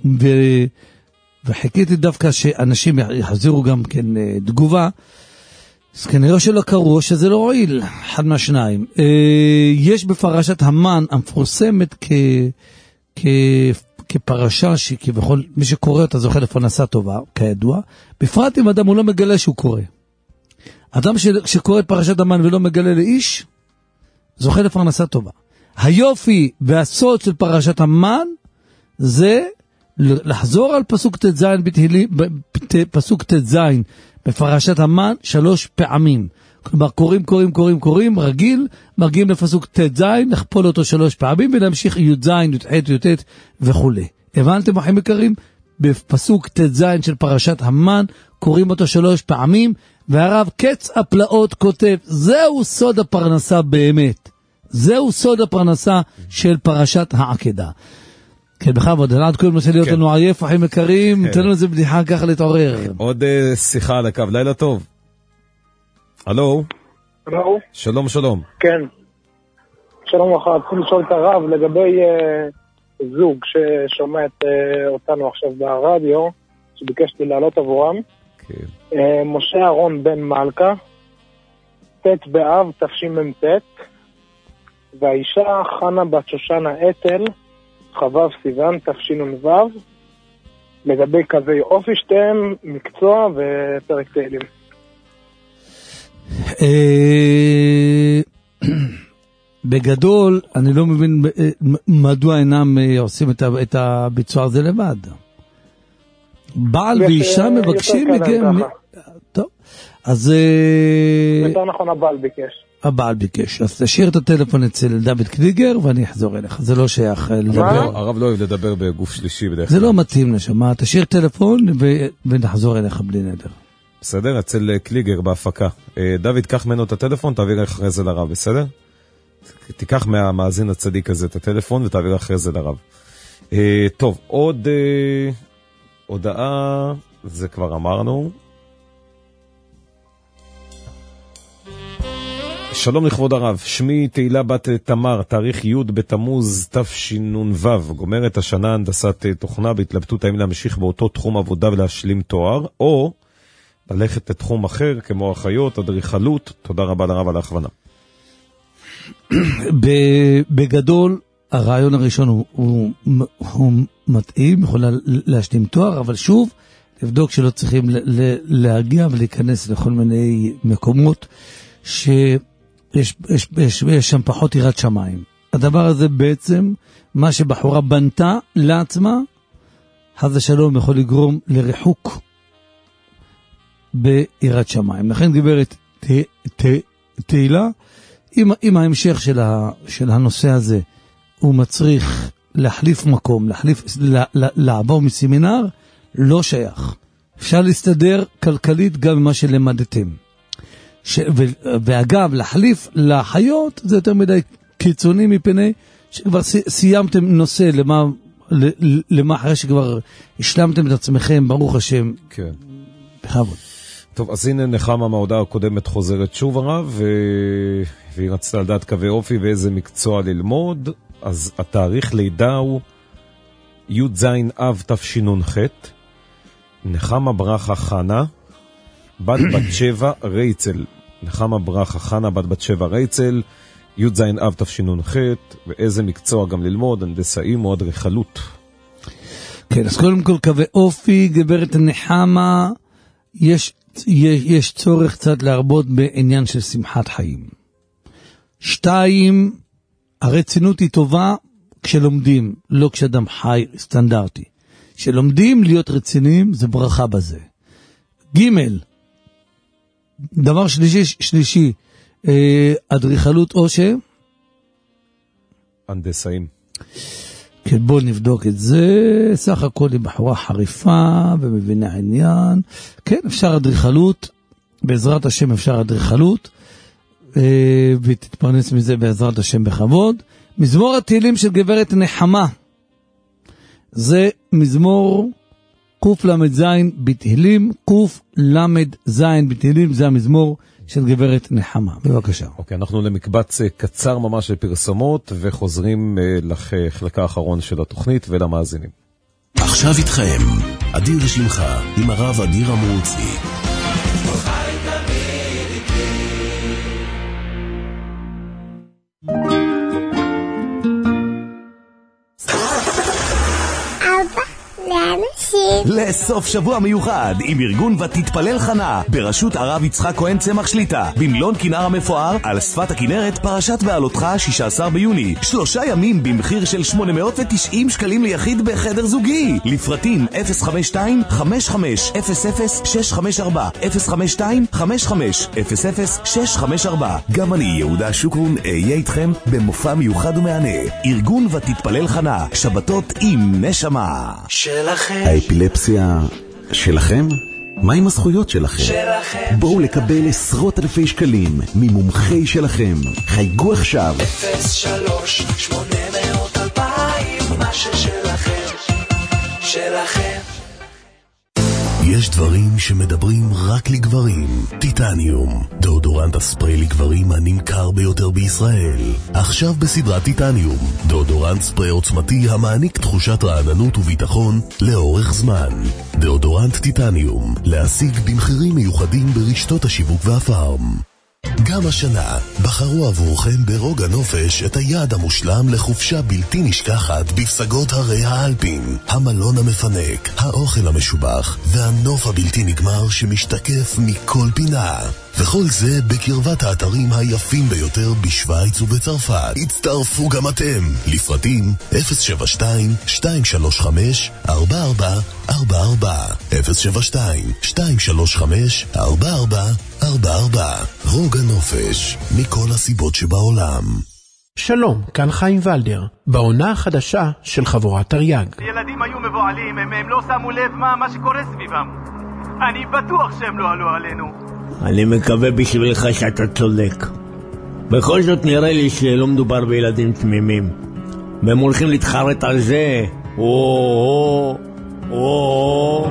וחיכיתי דווקא שאנשים יחזירו גם כן תגובה, אז כנראה שלא קראו שזה לא רועיל, אחד מהשניים. יש בפרשת המן המפורסמת כ... כ... כפרשה שכביכול מי שקורא אותה זוכה לפרנסה טובה, כידוע, בפרט אם אדם הוא לא מגלה שהוא קורא. אדם ש... שקורא את פרשת המן ולא מגלה לאיש, זוכה לפרנסה טובה. היופי והסוד של פרשת המן זה לחזור על פסוק ת' זין בתהילים, פסוק ת' זין בפרשת המן שלוש פעמים. כלומר, קוראים, קוראים, קוראים, קוראים, רגיל, מגיעים לפסוק ת' זין, נכפול אותו שלוש פעמים, ולהמשיך י' זין, י' ח', י' ט' וכו'. הבנתם, אחים יקרים? בפסוק ת' זין של פרשת המן, קוראים אותו שלוש פעמים, והרב קץ הפלאות כותב, זהו סוד הפרנסה באמת. זהו סוד הפרנסה של פרשת העקדה. כן, בכבוד, עד כל מה שלהיות לנו עייף, אחים יקרים, תן לנו איזה בדיחה ככה להתעורר. עוד שיחה על הקו, לילה טוב. הלו? הלו? שלום, שלום. כן. שלום לך, צריכים לשאול את הרב לגבי uh, זוג ששומע את uh, אותנו עכשיו ברדיו, שביקשתי לעלות עבורם. כן. Uh, משה אהרון בן מלכה, ת' באב תשמ"ט, והאישה חנה בת שושנה אתל, חבב סיוון תשנ"ו, לגבי קווי אופי שתיהם, מקצוע ופרק תהילים. בגדול, אני לא מבין מדוע אינם עושים את הביצוע הזה לבד. בעל ואישה מבקשים מכם... טוב, אז... יותר נכון, הבעל ביקש. הבעל ביקש. אז תשאיר את הטלפון אצל דוד קליגר ואני אחזור אליך. זה לא שייך לדבר. הרב לא אוהב לדבר בגוף שלישי בדרך כלל. זה לא מתאים לשמה. תשאיר טלפון ונחזור אליך בלי נדר. בסדר? אצל קליגר בהפקה. דוד, קח ממנו את הטלפון, תעביר אחרי זה לרב, בסדר? תיקח מהמאזין הצדיק הזה את הטלפון ותעביר אחרי זה לרב. טוב, עוד הודעה, זה כבר אמרנו. שלום לכבוד הרב, שמי תהילה בת תמר, תאריך י' בתמוז תשנ"ו, גומרת השנה הנדסת תוכנה בהתלבטות האם להמשיך באותו תחום עבודה ולהשלים תואר, או ללכת לתחום אחר כמו אחיות, אדריכלות. תודה רבה לרב על ההכוונה. בגדול, הרעיון הראשון הוא, הוא, הוא מתאים, יכולה להשלים תואר, אבל שוב, לבדוק שלא צריכים להגיע ולהיכנס לכל מיני מקומות שיש יש, יש, יש שם פחות יראת שמיים. הדבר הזה בעצם, מה שבחורה בנתה לעצמה, חס ושלום יכול לגרום לריחוק ביראת שמיים. לכן גברת תהילה, אם, אם ההמשך של, ה, של הנושא הזה הוא מצריך להחליף מקום, להחליף, לה, לה, לעבור מסמינר, לא שייך. אפשר להסתדר כלכלית גם ממה שלמדתם. ש, ו, ואגב, להחליף לחיות זה יותר מדי קיצוני מפני שכבר סיימתם נושא למה, למה אחרי שכבר השלמתם את עצמכם, ברוך השם. כן. בכבוד. טוב, אז הנה נחמה מההודעה הקודמת חוזרת שוב הרב, ו... והיא רצתה לדעת קווי אופי ואיזה מקצוע ללמוד. אז התאריך לידה הוא י' זין אב תשנ"ח, נחמה ברכה חנה, בת בת שבע רייצל, נחמה ברכה חנה, בת בת שבע רייצל, י' זין אב תשנ"ח, ואיזה מקצוע גם ללמוד, הנדסאים או אדריכלות. כן, אז קודם כל קווי אופי, גברת נחמה, יש, יש, יש צורך קצת להרבות בעניין של שמחת חיים. שתיים, הרצינות היא טובה כשלומדים, לא כשאדם חי סטנדרטי. כשלומדים להיות רציניים, זה ברכה בזה. ג' דבר שלישי, שלישי, אדריכלות או ש... הנדסאים. כן, בואו נבדוק את זה. סך הכל היא בחורה חריפה ומבינה עניין. כן, אפשר אדריכלות, בעזרת השם אפשר אדריכלות, ותתפרנס מזה בעזרת השם בכבוד. מזמור התהילים של גברת נחמה, זה מזמור קוף למד זין בתהילים, קוף למד זין בתהילים, זה המזמור של גברת נחמה. בבקשה. אוקיי, אנחנו למקבץ קצר ממש לפרסומות, וחוזרים לחלקה האחרון של התוכנית ולמאזינים. עכשיו איתכם, אדיר שמחה, עם הרב אדיר המורצי. לסוף שבוע מיוחד עם ארגון ותתפלל חנה בראשות הרב יצחק כהן צמח שליטה במלון כנר המפואר על שפת הכנרת, פרשת בעלותך שישה עשר ביוני, שלושה ימים במחיר של שמונה מאות ותשעים שקלים ליחיד בחדר זוגי. לפרטים אפס חמש שתיים חמש חמש אפס אפס שש חמש ארבע אפס חמש שתיים חמש חמש אפס אפס שש חמש ארבע. גם אני יהודה שוקרון אהיה איתכם במופע מיוחד ומענה. ארגון ותתפלל חנה, שבתות עם נשמה שלכם. האפילפסיה שלכם? מה עם הזכויות שלכם? שלכם. בואו לקבל עשרות אלפי שקלים ממומחי שלכם. חייגו עכשיו. אפס שלוש שמונה מאות אלפיים, מה ששלכם, שלכם. יש דברים שמדברים רק לגברים. טיטניום, דאודורנט הספרי לגברים הנמכר ביותר בישראל. עכשיו בסדרת טיטניום, דאודורנט ספרי עוצמתי המעניק תחושת רעננות וביטחון לאורך זמן. דאודורנט טיטניום, להשיג במחירים מיוחדים ברשתות השיווק והפארם. גם השנה בחרו עבורכם ברוגע נופש את היעד המושלם לחופשה בלתי נשכחת בפסגות הרי האלפין, המלון המפנק, האוכל המשובח והנוף הבלתי נגמר שמשתקף מכל פינה. וכל זה בקרבת האתרים היפים ביותר בשוויץ ובצרפת. הצטרפו גם אתם. לפרטים אפס שבע שתיים שתיים שלוש חמש ארבע ארבע ארבע ארבע אפס שבע שתיים שתיים שלוש חמש ארבע ארבע ארבע ארבע. רוגע נופש, מכל הסיבות שבעולם. שלום, כאן חיים ולדר, בעונה החדשה של חבורת תרי"ג. ילדים היו מבועלים, הם, הם לא שמו לב מה, מה שקורה סביבם. אני בטוח שהם לא עלו עלינו. אני מקווה בשבילך שאתה צודק. בכל זאת נראה לי שלא מדובר בילדים תמימים. והם הולכים להתחרט על זה. או, או, או.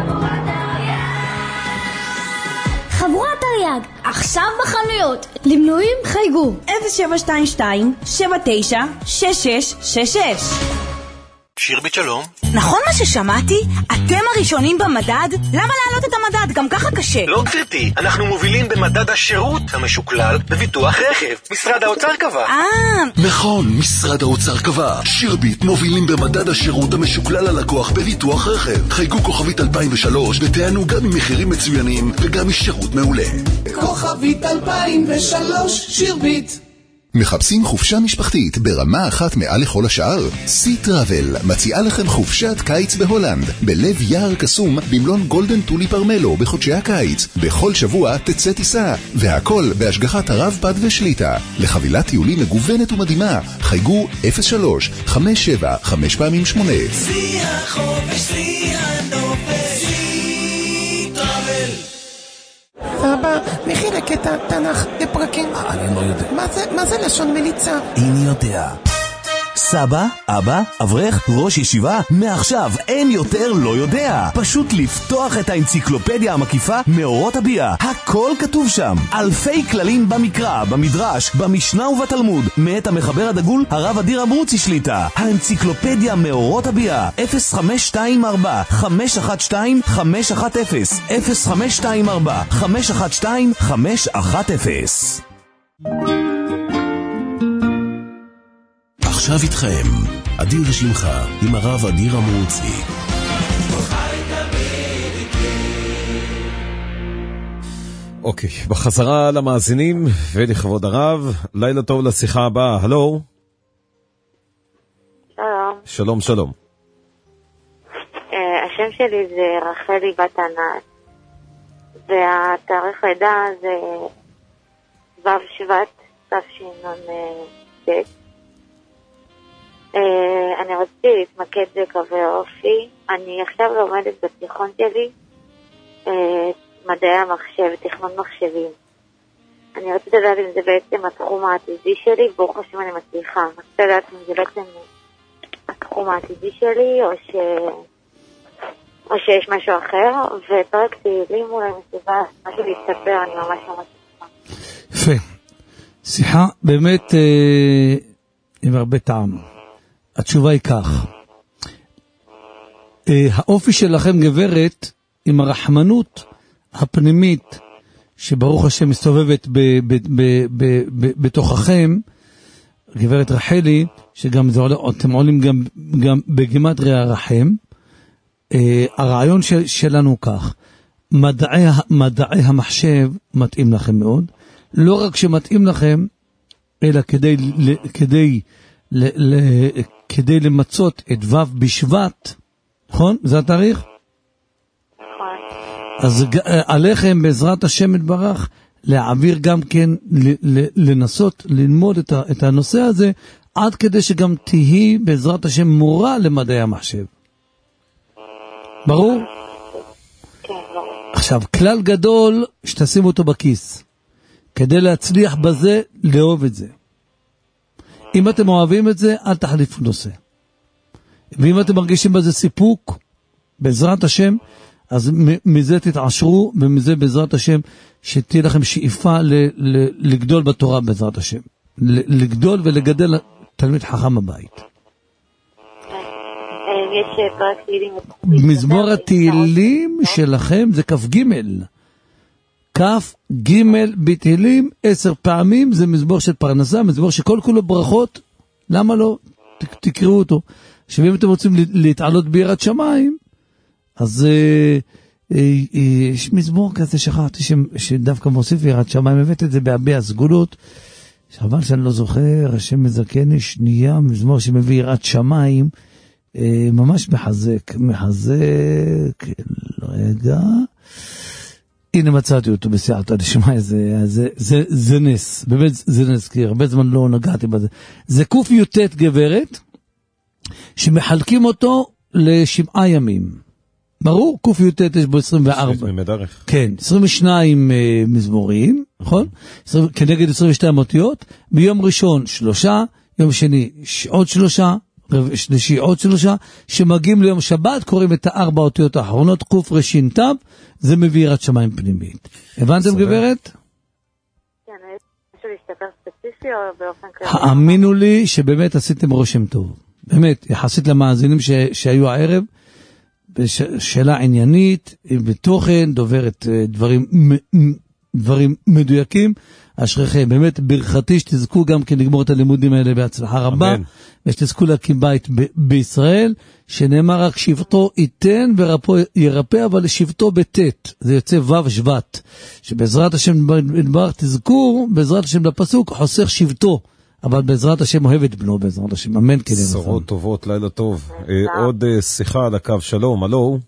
חבורת תרי"ג, עכשיו בחנויות. למנויים חייגו אפס שבע שתיים שתיים שבע תשע שש שש שש שש. שירבית שלום. נכון מה ששמעתי? אתם הראשונים במדד? למה להעלות את המדד? גם ככה קשה. לא גברתי, אנחנו מובילים במדד השירות המשוקלל בביטוח רכב. משרד האוצר קבע. אה. נכון, משרד האוצר קבע. שירבית מובילים במדד השירות המשוקלל ללקוח בביטוח רכב. חייגו כוכבית אלפיים ושלוש ותענו גם עם מחירים מצוינים וגם משירות מעולה. כוכבית אלפיים ושלוש, שירבית. מחפשים חופשה משפחתית ברמה אחת מעל לכל השאר? סי טראבל מציעה לכם חופשת קיץ בהולנד, בלב יער קסום במלון גולדן טולי פרמלו בחודשי הקיץ. בכל שבוע תצא טיסה, והכל בהשגחת הרב פד ושליטה. לחבילת טיולים מגוונת ומדהימה, חייגו אפס שלוש חמש שבע חמש פעמים שמונה. סי החופש, סי הנופש, סי טראבל. אבא, מכין לקטע תנ"ך לפרקים. אני לא יודע. מה זה, מה זה לשון מליצה? אני יודע. סבא, אבא, אברך, ראש ישיבה, מעכשיו אין יותר לא יודע. פשוט לפתוח את האנציקלופדיה המקיפה מאורות הביאה. הכל כתוב שם. אלפי כללים במקרא, במדרש, במשנה ובתלמוד. מאת המחבר הדגול, הרב אדיר אברוצי שליטה. האנציקלופדיה מאורות הביאה. אפס חמש שתיים ארבע חמש אחת שתיים חמש אחת אפס אפס חמש שתיים ארבע חמש אחת שתיים חמש אחת אפס. עכשיו איתכם, אדיר שמך, עם הרב אדיר אברוצי. אוקיי, בחזרה למאזינים ולכבוד הרב, לילה טוב לשיחה הבאה, הלו? שלום. שלום, שלום. השם שלי זה רחלי בת ענת, והתאריך לידה זה ו' שבט תשנ"ט. אני רציתי להתמקד בקווי אופי. אני עכשיו לומדת בתיכון שלי מדעי המחשב, תכנון מחשבים. אני רציתי לדעת אם זה בעצם התחום העתידי שלי, ברוך השם אני מצליחה. אני רציתי לדעת אם זה בעצם התחום העתידי שלי או, ש... או שיש משהו אחר, ופרק תהילים אולי מסיבה, משהו להסתבר, אני ממש ממש יפה. שיחה באמת אה, עם הרבה טעם. התשובה היא כך. אה, האופי שלכם גברת עם הרחמנות הפנימית שברוך השם מסתובבת ב, ב, ב, ב, ב, בתוככם, גברת רחלי, שגם זה עולה, אתם עולים גם, גם בגימטריה רחם. אה, הרעיון של, שלנו כך, מדעי, מדעי המחשב מתאים לכם מאוד, לא רק שמתאים לכם, אלא כדי, כדי, כדי למצות את ו' בשבט, נכון? זה התאריך? נכון. אז עליכם בעזרת השם יתברך, להעביר גם כן, לנסות ללמוד את הנושא הזה, עד כדי שגם תהי בעזרת השם מורה למדעי המחשב. ברור? כן, עכשיו, כלל גדול, שתשים אותו בכיס. כדי להצליח בזה, לאהוב את זה. אם אתם אוהבים את זה, אל תחליפו נושא. ואם אתם מרגישים בזה סיפוק, בעזרת השם, אז מזה תתעשרו, ומזה בעזרת השם, שתהיה לכם שאיפה ל- ל- לגדול בתורה בעזרת השם. לגדול ולגדל תלמיד חכם בבית. יש פרק תהילים. מזמור התהילים שלכם זה כף גימל. כף גימל בתהילים עשר פעמים, זה מזמור של פרנסה, מזמור שכל כולו ברכות. למה לא? תקראו אותו. שאם אתם רוצים להתעלות ביראת שמיים, אז יש מזמור כזה שכחתי שדווקא מוסיף ביראת שמיים, הבאת את זה בהבי הסגולות, אבל שאני לא זוכר, השם מזכני שנייה, מזמור שמביא יראת שמיים, ממש מחזק, מחזק, רגע, הנה מצאתי אותו בסייעתא דשמיא, זה, זה, זה, זה נס, באמת זה נס, כי הרבה זמן לא נגעתי בזה. זה קוף יוטט גברת, שמחלקים אותו לשבעה ימים. ברור, קוף יוטט יש בו עשרים וארבע. כן, עשרים ושניים uh, מזמורים, נכון? כנגד עשרים ושתיים אותיות. ביום ראשון שלושה, יום שני עוד שלושה, שלישי עוד שלושה, שמגיעים ליום שבת, קוראים את הארבע אותיות האחרונות, קוף רשין תב, זה מביא יראת שמיים פנימית. הבנתם גברת? כן, משהו להשתפר ספציפי או באופן כלל? האמינו לי שבאמת עשיתם רושם טוב. באמת, יחסית למאזינים ש... שהיו הערב, שאלה עניינית, בתוכן, דוברת דברים, דברים מדויקים, אשריכם, באמת ברכתי שתזכו גם כן לגמור את הלימודים האלה בהצלחה רבה, ושתזכו להקים בית ב- בישראל, שנאמר רק שבטו ייתן ורפו ירפא, אבל לשבטו בתת, זה יוצא וו שבט, שבעזרת השם נדבר תזכו, בעזרת השם לפסוק, חוסך שבטו, אבל בעזרת השם אוהב את בנו, בעזרת השם, אמן כדי נכון. שרות טובות, לילה טוב. עוד שיחה על הקו, שלום, הלו?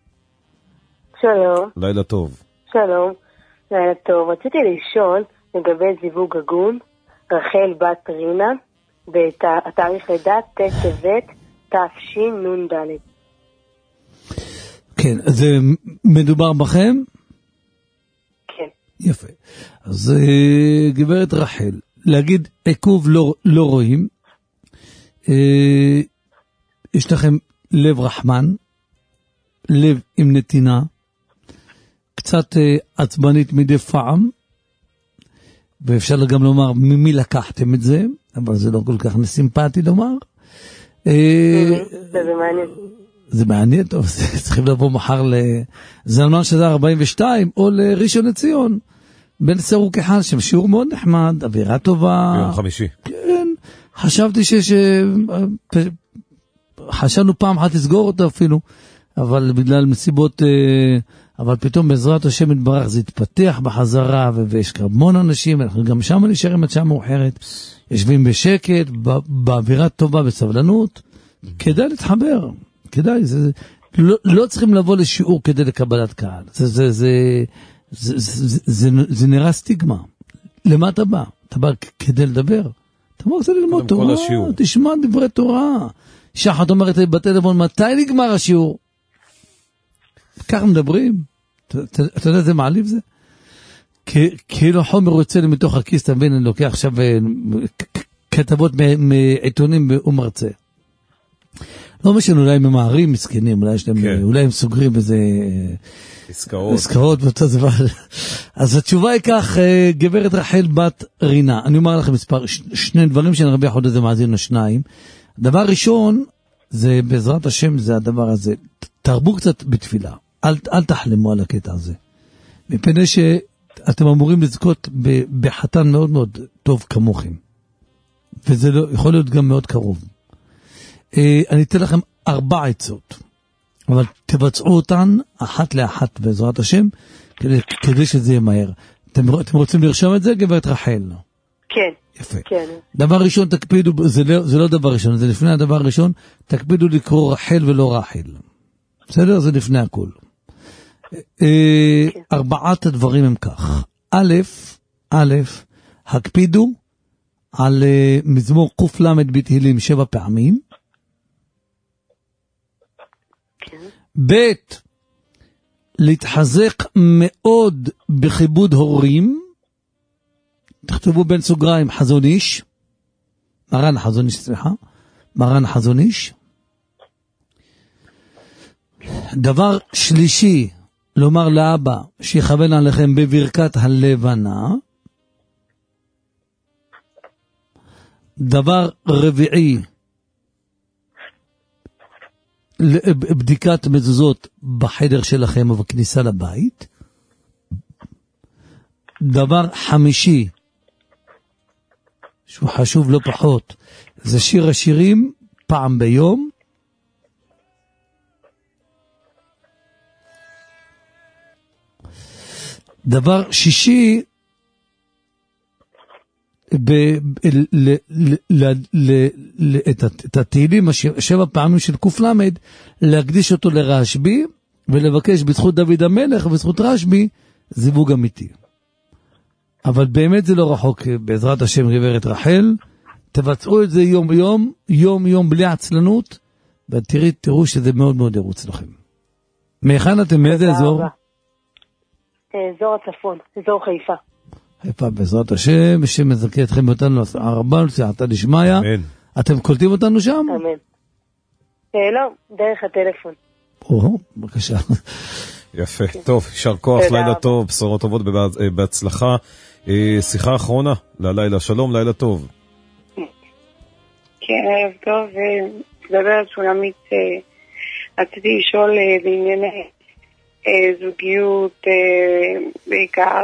שלום. לילה טוב. שלום, לילה טוב. רציתי לשאול לגבי זיווג הגון, רחל בת רינה, בתאריך לידה טבת תשנ"ד. כן, אז מדובר בכם? כן. יפה. אז גברת רחל, להגיד עיכוב לא, לא רואים, אה, יש לכם לב רחמן, לב עם נתינה, קצת אה, עצבנית מדי פעם, ואפשר גם לומר ממי לקחתם את זה, אבל זה לא כל כך סימפטי לומר. אה, זה מעניין. זה מעניין, טוב, צריכים לבוא מחר לזלמן שדר ארבעים ושתיים, או לראשון לציון. בן סרוק אחד, שם שיעור מאוד נחמד, אווירה טובה. ביום חמישי. כן, חשבתי שיש... חשבנו פעם אחת לסגור אותו אפילו, אבל בגלל מסיבות... אבל פתאום בעזרת השם יתברך זה התפתח בחזרה, ויש המון אנשים, אנחנו גם שם נשארים עד שעה מאוחרת, יושבים בשקט, באווירה טובה, בסבלנות, כדאי להתחבר, כדאי, זה... לא, לא צריכים לבוא לשיעור כדי לקבלת קהל, זה... זה, זה זה, זה, זה, זה נראה סטיגמה. למה אתה בא? אתה בא כדי לדבר. אתה בא כדי ללמוד תורה, תשמע דברי תורה. שחת אומרת לי בטלפון, מתי נגמר השיעור? ככה מדברים. אתה, אתה, אתה יודע, זה מעליב זה? כאילו חומר יוצא לי מתוך הכיס, אתה מבין, אני לוקח עכשיו כתבות מעיתונים ומרצה. לא משנה, אולי הם ממהרים מסכנים, אולי, יש להם, כן. אולי הם סוגרים איזה... עסקאות. עסקאות ואותו דבר. אז התשובה היא כך, גברת רחל בת רינה. אני אומר לכם מספר, שני דברים שנרבה חוד הזה מאזין לשניים. דבר ראשון, זה בעזרת השם, זה הדבר הזה. תרבו קצת בתפילה. אל, אל תחלמו על הקטע הזה. מפני שאתם אמורים לזכות בחתן מאוד מאוד טוב כמוכם. וזה לא, יכול להיות גם מאוד קרוב. אני אתן לכם ארבע עצות. אבל תבצעו אותן אחת לאחת בעזרת השם, כדי, כדי שזה יהיה מהר. אתם, אתם רוצים לרשום את זה, גברת רחל? כן. יפה. כן. דבר ראשון, תקפידו, זה לא, זה לא דבר ראשון, זה לפני הדבר הראשון, תקפידו לקרוא רחל ולא רחל. בסדר? זה לפני הכל. כן. ארבעת הדברים הם כך. א', א', הקפידו על מזמור קוף למד בתהילים שבע פעמים, ב' להתחזק מאוד בכיבוד הורים, תכתבו בין סוגריים חזון איש, מרן חזון איש, סליחה, מרן חזון איש. דבר שלישי, לומר לאבא שיכוון עליכם בברכת הלבנה. דבר רביעי, בדיקת מזוזות בחדר שלכם ובכניסה לבית. דבר חמישי, שהוא חשוב לא פחות, זה שיר השירים פעם ביום. דבר שישי, את התהילים שבע פעמים של קוף למד, להקדיש אותו לרשב"י, ולבקש בזכות דוד המלך ובזכות רשב"י זיווג אמיתי. אבל באמת זה לא רחוק, בעזרת השם גברת רחל, תבצעו את זה יום יום, יום יום בלי עצלנות, ותראי, תראו שזה מאוד מאוד ירוץ לכם. מהיכן אתם, מאיזה אזור? אזור הצפון, אזור חיפה. חיפה, בעזרת השם, שמזכה אתכם אותנו, הרבה נוסעתה לשמיה. אמן. אתם קולטים אותנו שם? אמן. לא, דרך הטלפון. או, בבקשה. יפה, טוב, יישר כוח, לילה טוב, בשורות טובות, בהצלחה. שיחה אחרונה, ללילה, שלום, לילה טוב. כן, ערב טוב, מדברת שולמית, רציתי לשאול בענייני זוגיות, בעיקר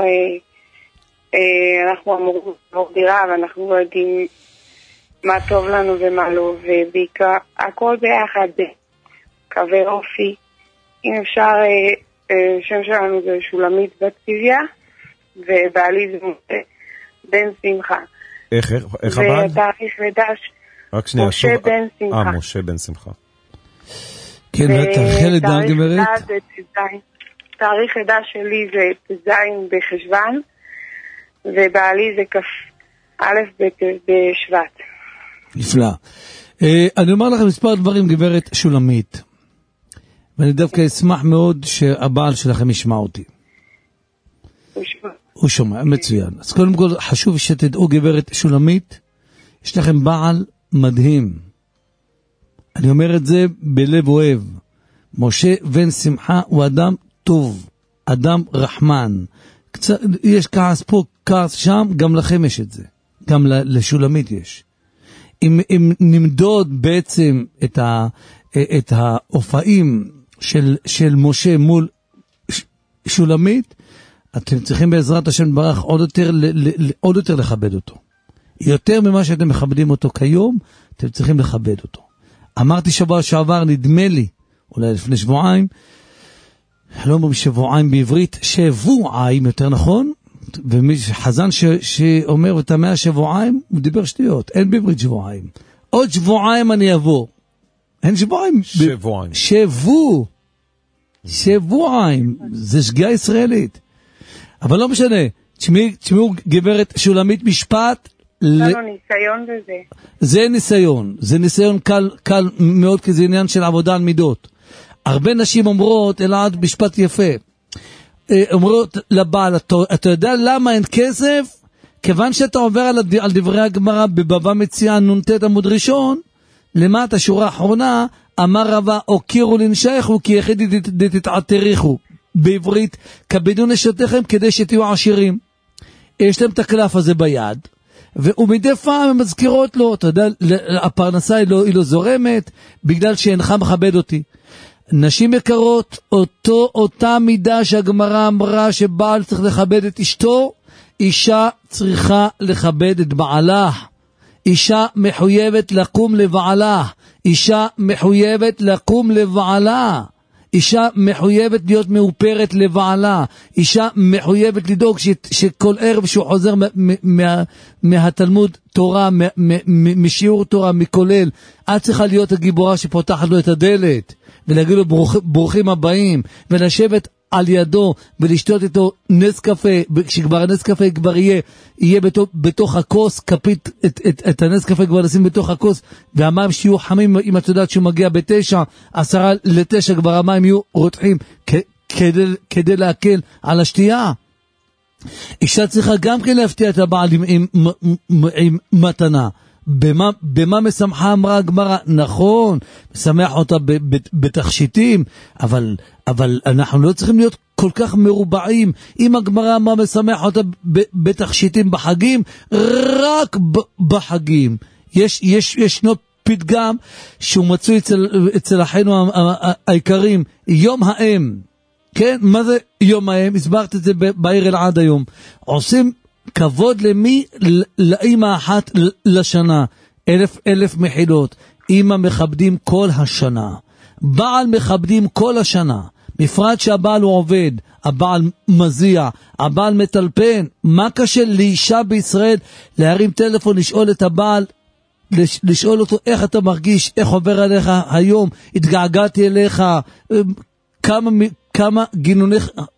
אנחנו אמורים לעבור דירה, ואנחנו לא יודעים מה טוב לנו ומה לא, ובעיקר הכל ביחד, קווי אופי. אם אפשר, שם שלנו זה שולמית בת טביה, ובעלי זה בן שמחה. איך, איך הבן? ותאריך לידה רק שנייה, משה שוב. בן שמחה. אה, משה בן שמחה. כן, תאריך לידה גברת? תאריך לידה שלי זה תז' בחשוון, ובעלי זה כ"א בשבט. נפלא. אני אומר לכם מספר דברים, גברת שולמית, ואני דווקא אשמח מאוד שהבעל שלכם ישמע אותי. הוא שומע. הוא שומע, מצוין. אז קודם כל חשוב שתדעו, גברת שולמית, יש לכם בעל מדהים. אני אומר את זה בלב אוהב. משה בן שמחה הוא אדם טוב, אדם רחמן. קצת, יש כעס פה, כעס שם, גם לכם יש את זה. גם לשולמית יש. אם, אם נמדוד בעצם את, ה, את ההופעים של, של משה מול שולמית, אתם צריכים בעזרת השם ברך עוד יותר, עוד יותר לכבד אותו. יותר ממה שאתם מכבדים אותו כיום, אתם צריכים לכבד אותו. אמרתי שבוע שעבר, נדמה לי, אולי לפני שבועיים, לא אומרים שבועיים בעברית, שבועיים יותר נכון, וחזן ש, שאומר ותמאה שבועיים, הוא דיבר שטויות, אין בעברית שבועיים. עוד שבועיים אני אבוא. אין שבועיים. שבועיים. שבוע. שבועיים. זה שגיאה ישראלית. אבל לא משנה. תשמעו גברת שולמית משפט. לנו ניסיון בזה. זה ניסיון. זה ניסיון קל, קל מאוד, כי זה עניין של עבודה על מידות. הרבה נשים אומרות, אלעד משפט יפה. אומרות לבעל, אתה יודע למה אין כסף? כיוון שאתה עובר על, הד... על דברי הגמרא בבבא מציעא נ"ט עמוד ראשון, למטה שורה אחרונה, אמר רבא, הוקירו לנשייכו כי יחידי דתתעתריכו. בעברית, כבדו נשותיכם כדי שתהיו עשירים. יש להם את הקלף הזה ביד, ומדי פעם הם מזכירות לו, אתה יודע, הפרנסה היא לא, היא לא זורמת, בגלל שאינך מכבד אותי. נשים יקרות, אותו, אותה מידה שהגמרא אמרה שבעל צריך לכבד את אשתו, אישה צריכה לכבד את בעלה. אישה מחויבת לקום לבעלה. אישה מחויבת לקום לבעלה. אישה מחויבת להיות מאופרת לבעלה. אישה מחויבת לדאוג ש, שכל ערב שהוא חוזר מה, מה, מהתלמוד תורה, מה, משיעור תורה, מכולל, את צריכה להיות הגיבורה שפותחת לו את הדלת, ולהגיד לו ברוכ, ברוכים הבאים, ולשבת על ידו, ולשתות איתו נס קפה, כשכבר הנס קפה כבר יהיה, יהיה בתוך, בתוך הכוס, כפית, את, את, את הנס קפה כבר נשים בתוך הכוס, והמים שיהיו חמים, אם את יודעת שהוא מגיע בתשע, עשרה לתשע כבר המים יהיו רותחים, כ, כדי, כדי להקל על השתייה. אישה צריכה גם כן להפתיע את הבעל עם, עם, עם, עם מתנה. במה, במה משמחה אמרה הגמרא? נכון, משמח אותה ב, ב, בתכשיטים, אבל, אבל אנחנו לא צריכים להיות כל כך מרובעים. אם הגמרא אמרה משמח אותה ב, בתכשיטים בחגים, רק ב, בחגים. יש, יש, ישנו פתגם שהוא מצוי אצל, אצל אחינו העיקרים, יום האם. כן, מה זה יום האם? הסברתי את זה בעיר אלעד היום. עושים כבוד למי? לאמא אחת לשנה. אלף אלף מחילות. אמא מכבדים כל השנה. בעל מכבדים כל השנה. בפרט שהבעל הוא עובד, הבעל מזיע, הבעל מטלפן. מה קשה לאישה בישראל להרים טלפון, לשאול את הבעל, לשאול אותו איך אתה מרגיש, איך עובר עליך היום, התגעגעתי אליך, כמה, כמה גינוני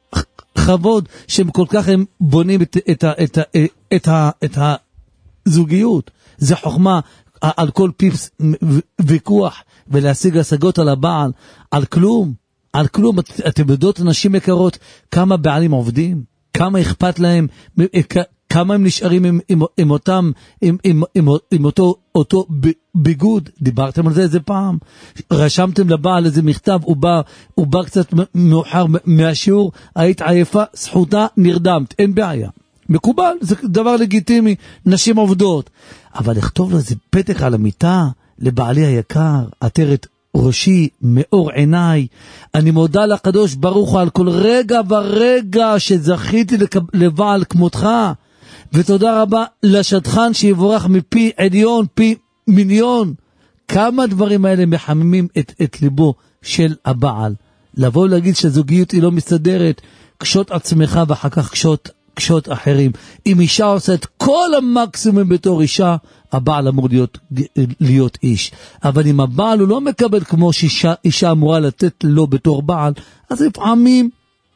חבוד שהם כל כך הם בונים את, את, את, את, את, את הזוגיות. זה חוכמה על כל פיפס ויכוח ולהשיג השגות על הבעל, על כלום, על כלום. את, אתם יודעות, נשים יקרות, כמה בעלים עובדים, כמה אכפת להם, כמה הם נשארים עם, עם, עם אותם, עם, עם, עם, עם אותו, אותו ביגוד. דיברתם על זה איזה פעם? רשמתם לבעל איזה מכתב, הוא בא, הוא בא קצת מאוחר מהשיעור, היית עייפה, זכותה, נרדמת, אין בעיה. מקובל, זה דבר לגיטימי, נשים עובדות. אבל לכתוב לו איזה פתק על המיטה, לבעלי היקר, עטרת ראשי, מאור עיניי, אני מודה לקדוש ברוך הוא על כל רגע ורגע שזכיתי לבעל כמותך, ותודה רבה לשטחן שיבורך מפי עליון, פי מיליון. כמה דברים האלה מחממים את, את ליבו של הבעל. לבוא ולהגיד שהזוגיות היא לא מסתדרת, קשות עצמך ואחר כך קשות, קשות אחרים. אם אישה עושה את כל המקסימום בתור אישה, הבעל אמור להיות, להיות איש. אבל אם הבעל הוא לא מקבל כמו שאישה אישה אמורה לתת לו בתור בעל, אז לפעמים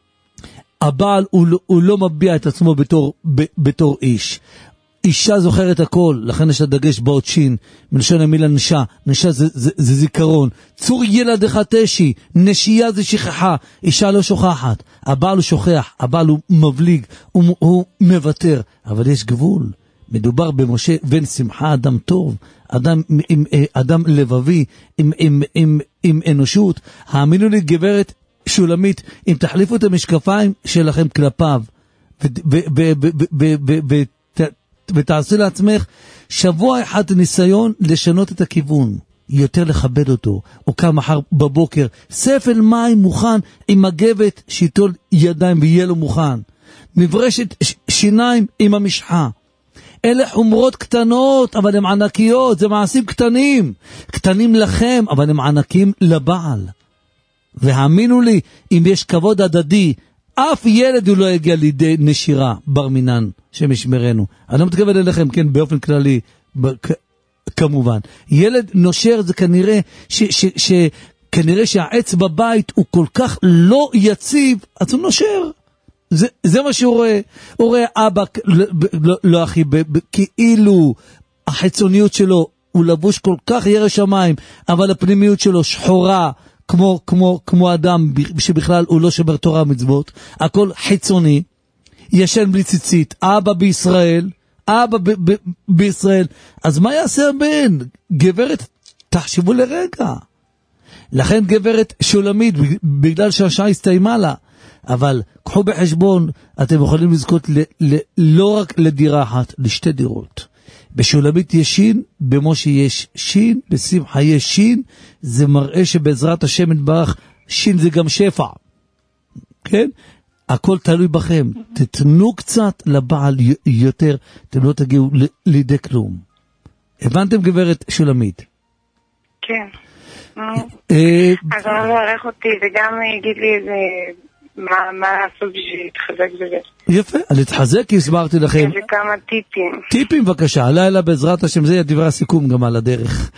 הבעל הוא, הוא לא מביע את עצמו בתור, ב, בתור איש. אישה זוכרת הכל, לכן יש הדגש באות שין, מלשון המילה נשה, נשה זה, זה, זה זיכרון, צור ילדך תשי, נשייה זה שכחה, אישה לא שוכחת, הבעל הוא שוכח, הבעל הוא מבליג, הוא, הוא מוותר, אבל יש גבול. מדובר במשה בן שמחה, אדם טוב, אדם, עם, אדם לבבי, עם, עם, עם, עם אנושות. האמינו לי גברת שולמית, אם תחליפו את המשקפיים שלכם כלפיו, ותעשי לעצמך שבוע אחד ניסיון לשנות את הכיוון, יותר לכבד אותו. או קם מחר בבוקר, ספל מים מוכן עם מגבת שיטול ידיים ויהיה לו מוכן, מברשת שיניים עם המשחה. אלה חומרות קטנות, אבל הן ענקיות, זה מעשים קטנים, קטנים לכם, אבל הם ענקים לבעל. והאמינו לי, אם יש כבוד הדדי, אף ילד הוא לא יגיע לידי נשירה, בר מינן, שמשמרנו. אני לא מתכוון אליכם, כן, באופן כללי, כ- כמובן. ילד נושר זה כנראה, ש, ש, ש, כנראה שהעץ בבית הוא כל כך לא יציב, אז הוא נושר. זה, זה מה שהוא רואה. הוא רואה אבא, לא, לא, לא אחי, ב, ב, כאילו החיצוניות שלו, הוא לבוש כל כך ירא שמיים, אבל הפנימיות שלו שחורה, כמו, כמו, כמו אדם שבכלל הוא לא שומר תורה ומצוות, הכל חיצוני, ישן בלי ציצית, אבא בישראל, אבא ב- ב- בישראל, אז מה יעשה הבן? גברת, תחשבו לרגע. לכן גברת שולמית, בגלל שהשעה הסתיימה לה, אבל קחו בחשבון, אתם יכולים לזכות ל- ל- לא רק לדירה אחת, לשתי דירות. בשולמית יש שין, במשה יש שין, בשמחה יש שין, זה מראה שבעזרת השם יתברך, שין זה גם שפע. כן? הכל תלוי בכם. תתנו קצת לבעל יותר, אתם לא תגיעו לידי כלום. הבנתם גברת שולמית? כן. אז הוא מברך אותי וגם יגיד לי איזה... מה לעשות בשביל להתחזק בזה. יפה, להתחזק כי הסברתי לכם. וכמה טיפים. טיפים בבקשה, הלילה בעזרת השם, זה דברי הסיכום גם על הדרך.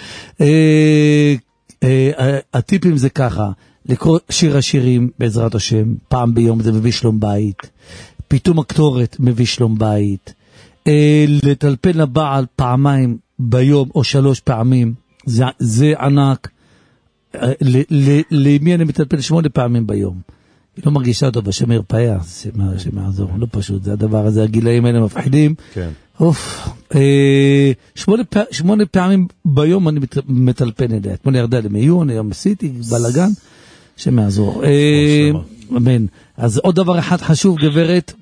הטיפים זה ככה, לקרוא שיר השירים בעזרת השם, פעם ביום זה מביא שלום בית, פתאום הקטורת מביא שלום בית, לטלפן לבעל פעמיים ביום או שלוש פעמים, זה ענק. למי אני מטלפן שמונה פעמים ביום? היא לא מרגישה אותו בשם מרפאה, שמעזור, לא פשוט, זה הדבר הזה, הגילאים האלה מפחידים. כן. אוף, אה, שמונה, פע, שמונה פעמים ביום אני מת, מטלפן אליה, אתמול ירדה למיון, היום עשיתי בלגן, שמעזור. אה, אמן. אז עוד דבר אחד חשוב, גברת,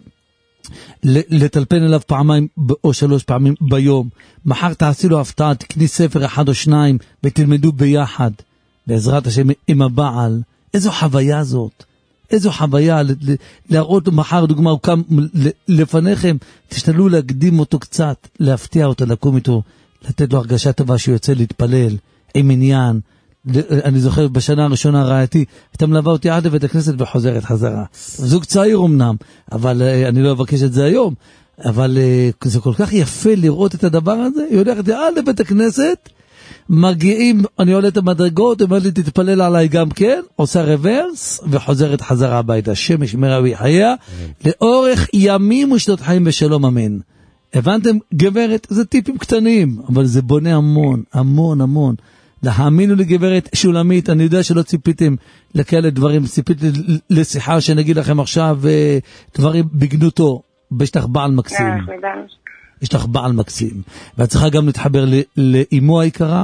לטלפן אליו פעמיים או שלוש פעמים ביום. מחר תעשי לו הפתעה, תקני ספר אחד או שניים ותלמדו ביחד, בעזרת השם עם הבעל. איזו חוויה זאת, איזו חוויה, להראות לו מחר דוגמה, הוא קם לפניכם, תשתדלו להקדים אותו קצת, להפתיע אותו, לקום איתו, לתת לו הרגשה טובה שהוא יוצא להתפלל, עם עניין. אני זוכר בשנה הראשונה רעייתי, הייתה מלווה אותי עד לבית הכנסת וחוזרת חזרה. זוג צעיר אמנם, אבל אני לא אבקש את זה היום, אבל זה כל כך יפה לראות את הדבר הזה. היא הולכת עד לבית הכנסת, מגיעים, אני עולה את המדרגות, אומרת לי תתפלל עליי גם כן, עושה רוורס וחוזרת חזרה הביתה. השם ישמרה ויחיה לאורך ימים ושנות חיים בשלום, אמן. הבנתם גברת? זה טיפים קטנים, אבל זה בונה המון, המון, המון. להאמינו לי גברת שולמית, אני יודע שלא ציפיתם לכאלה דברים, ציפיתם לשיחה שנגיד לכם עכשיו דברים בגנותו, ויש לך בעל מקסים. יש לך בעל מקסים, ואת צריכה גם להתחבר לאימו היקרה,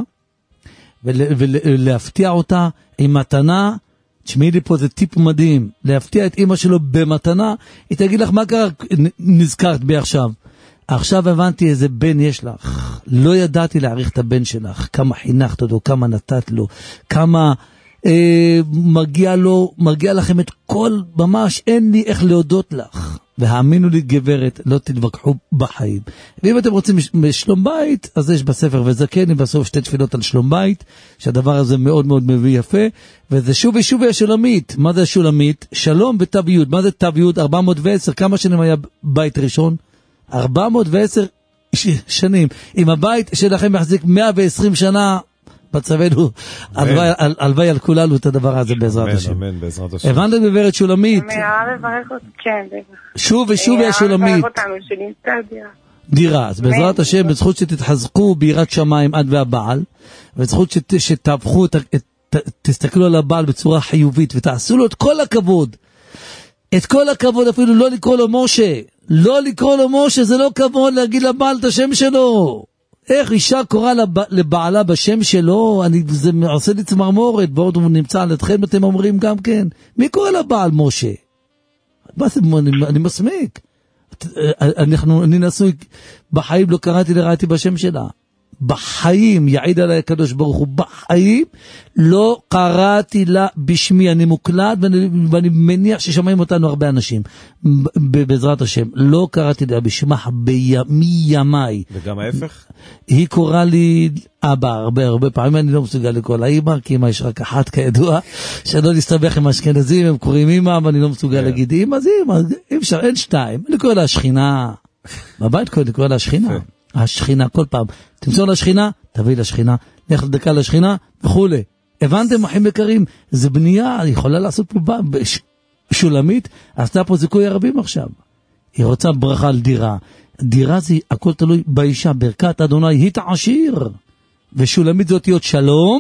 ולהפתיע אותה עם מתנה. תשמעי לי פה, זה טיפ מדהים, להפתיע את אמא שלו במתנה. היא תגיד לך מה קרה, נזכרת בי עכשיו. עכשיו הבנתי איזה בן יש לך, לא ידעתי להעריך את הבן שלך, כמה חינכת אותו, כמה נתת לו, כמה אה, מגיע לו, מגיע לכם את כל, ממש אין לי איך להודות לך. והאמינו לי גברת, לא תתווכחו בחיים. ואם אתם רוצים שלום בית, אז יש בספר וזקני בסוף שתי תפילות על שלום בית, שהדבר הזה מאוד מאוד מביא יפה, וזה שוב ושוב השולמית. מה זה השולמית? שלום בתו יוד. מה זה תו יוד? ארבע מאות ועשר, כמה שנים היה בית ראשון? ארבע מאות ועשר שנים. אם הבית שלכם יחזיק מאה ועשרים שנה, בצווינו, הלוואי על כולנו את הדבר הזה בעזרת השם. אמן, בעזרת השם. הבנת גברת שולמית? הרב מברך אותי, כן. שוב ושוב יש שולמית. הרב מברך אותנו שנמצא דירה. דירה, אז בעזרת השם, בזכות שתתחזקו ביראת שמיים עד והבעל, בזכות שתהפכו, תסתכלו על הבעל בצורה חיובית, ותעשו לו את כל הכבוד. את כל הכבוד, אפילו לא לקרוא לו משה. לא לקרוא לו משה, זה לא כבוד להגיד לבעל את השם שלו. איך אישה קוראה לבע, לבעלה בשם שלו, אני, זה עושה לי צמרמורת, בעוד הוא נמצא על אתכם, אתם אומרים גם כן, מי קורא לבעל משה? מה זה, אני, אני מסמיק. אנחנו, אני נשוי, בחיים לא קראתי לראיתי בשם שלה. בחיים, יעיד עליי הקדוש ברוך הוא, בחיים לא קראתי לה בשמי, אני מוקלט ואני, ואני מניח ששמעים אותנו הרבה אנשים, בעזרת השם, לא קראתי לה בשמה מימיי. וגם ההפך? היא קוראה לי אבא, הרבה הרבה פעמים אני לא מסוגל לקרוא לה אמא, כי אמא יש רק אחת כידוע, שלא להסתבך עם אשכנזים, הם קוראים אמא, אבל אני לא מסוגל להגיד אמא, זה אמא, אי אפשר, אין שתיים, אני קורא לה השכינה, בבית קורא, אני קורא לה השכינה. השכינה, כל פעם, תמצוא לשכינה, תביא לשכינה, לך לדקה לשכינה, וכו'. הבנתם, אחים יקרים, זה בנייה, היא יכולה לעשות פה שולמית, עשתה פה זיכוי הרבים עכשיו. היא רוצה ברכה על דירה. דירה זה, הכל תלוי באישה, ברכת אדוני, היא תעשיר. ושולמית זאת להיות שלום,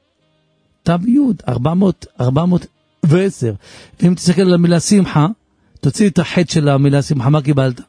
תו יוד, ארבע מאות ועשר. ואם תסתכל על המילה שמחה, תוציא את החטא של המילה שמחה, מה קיבלת?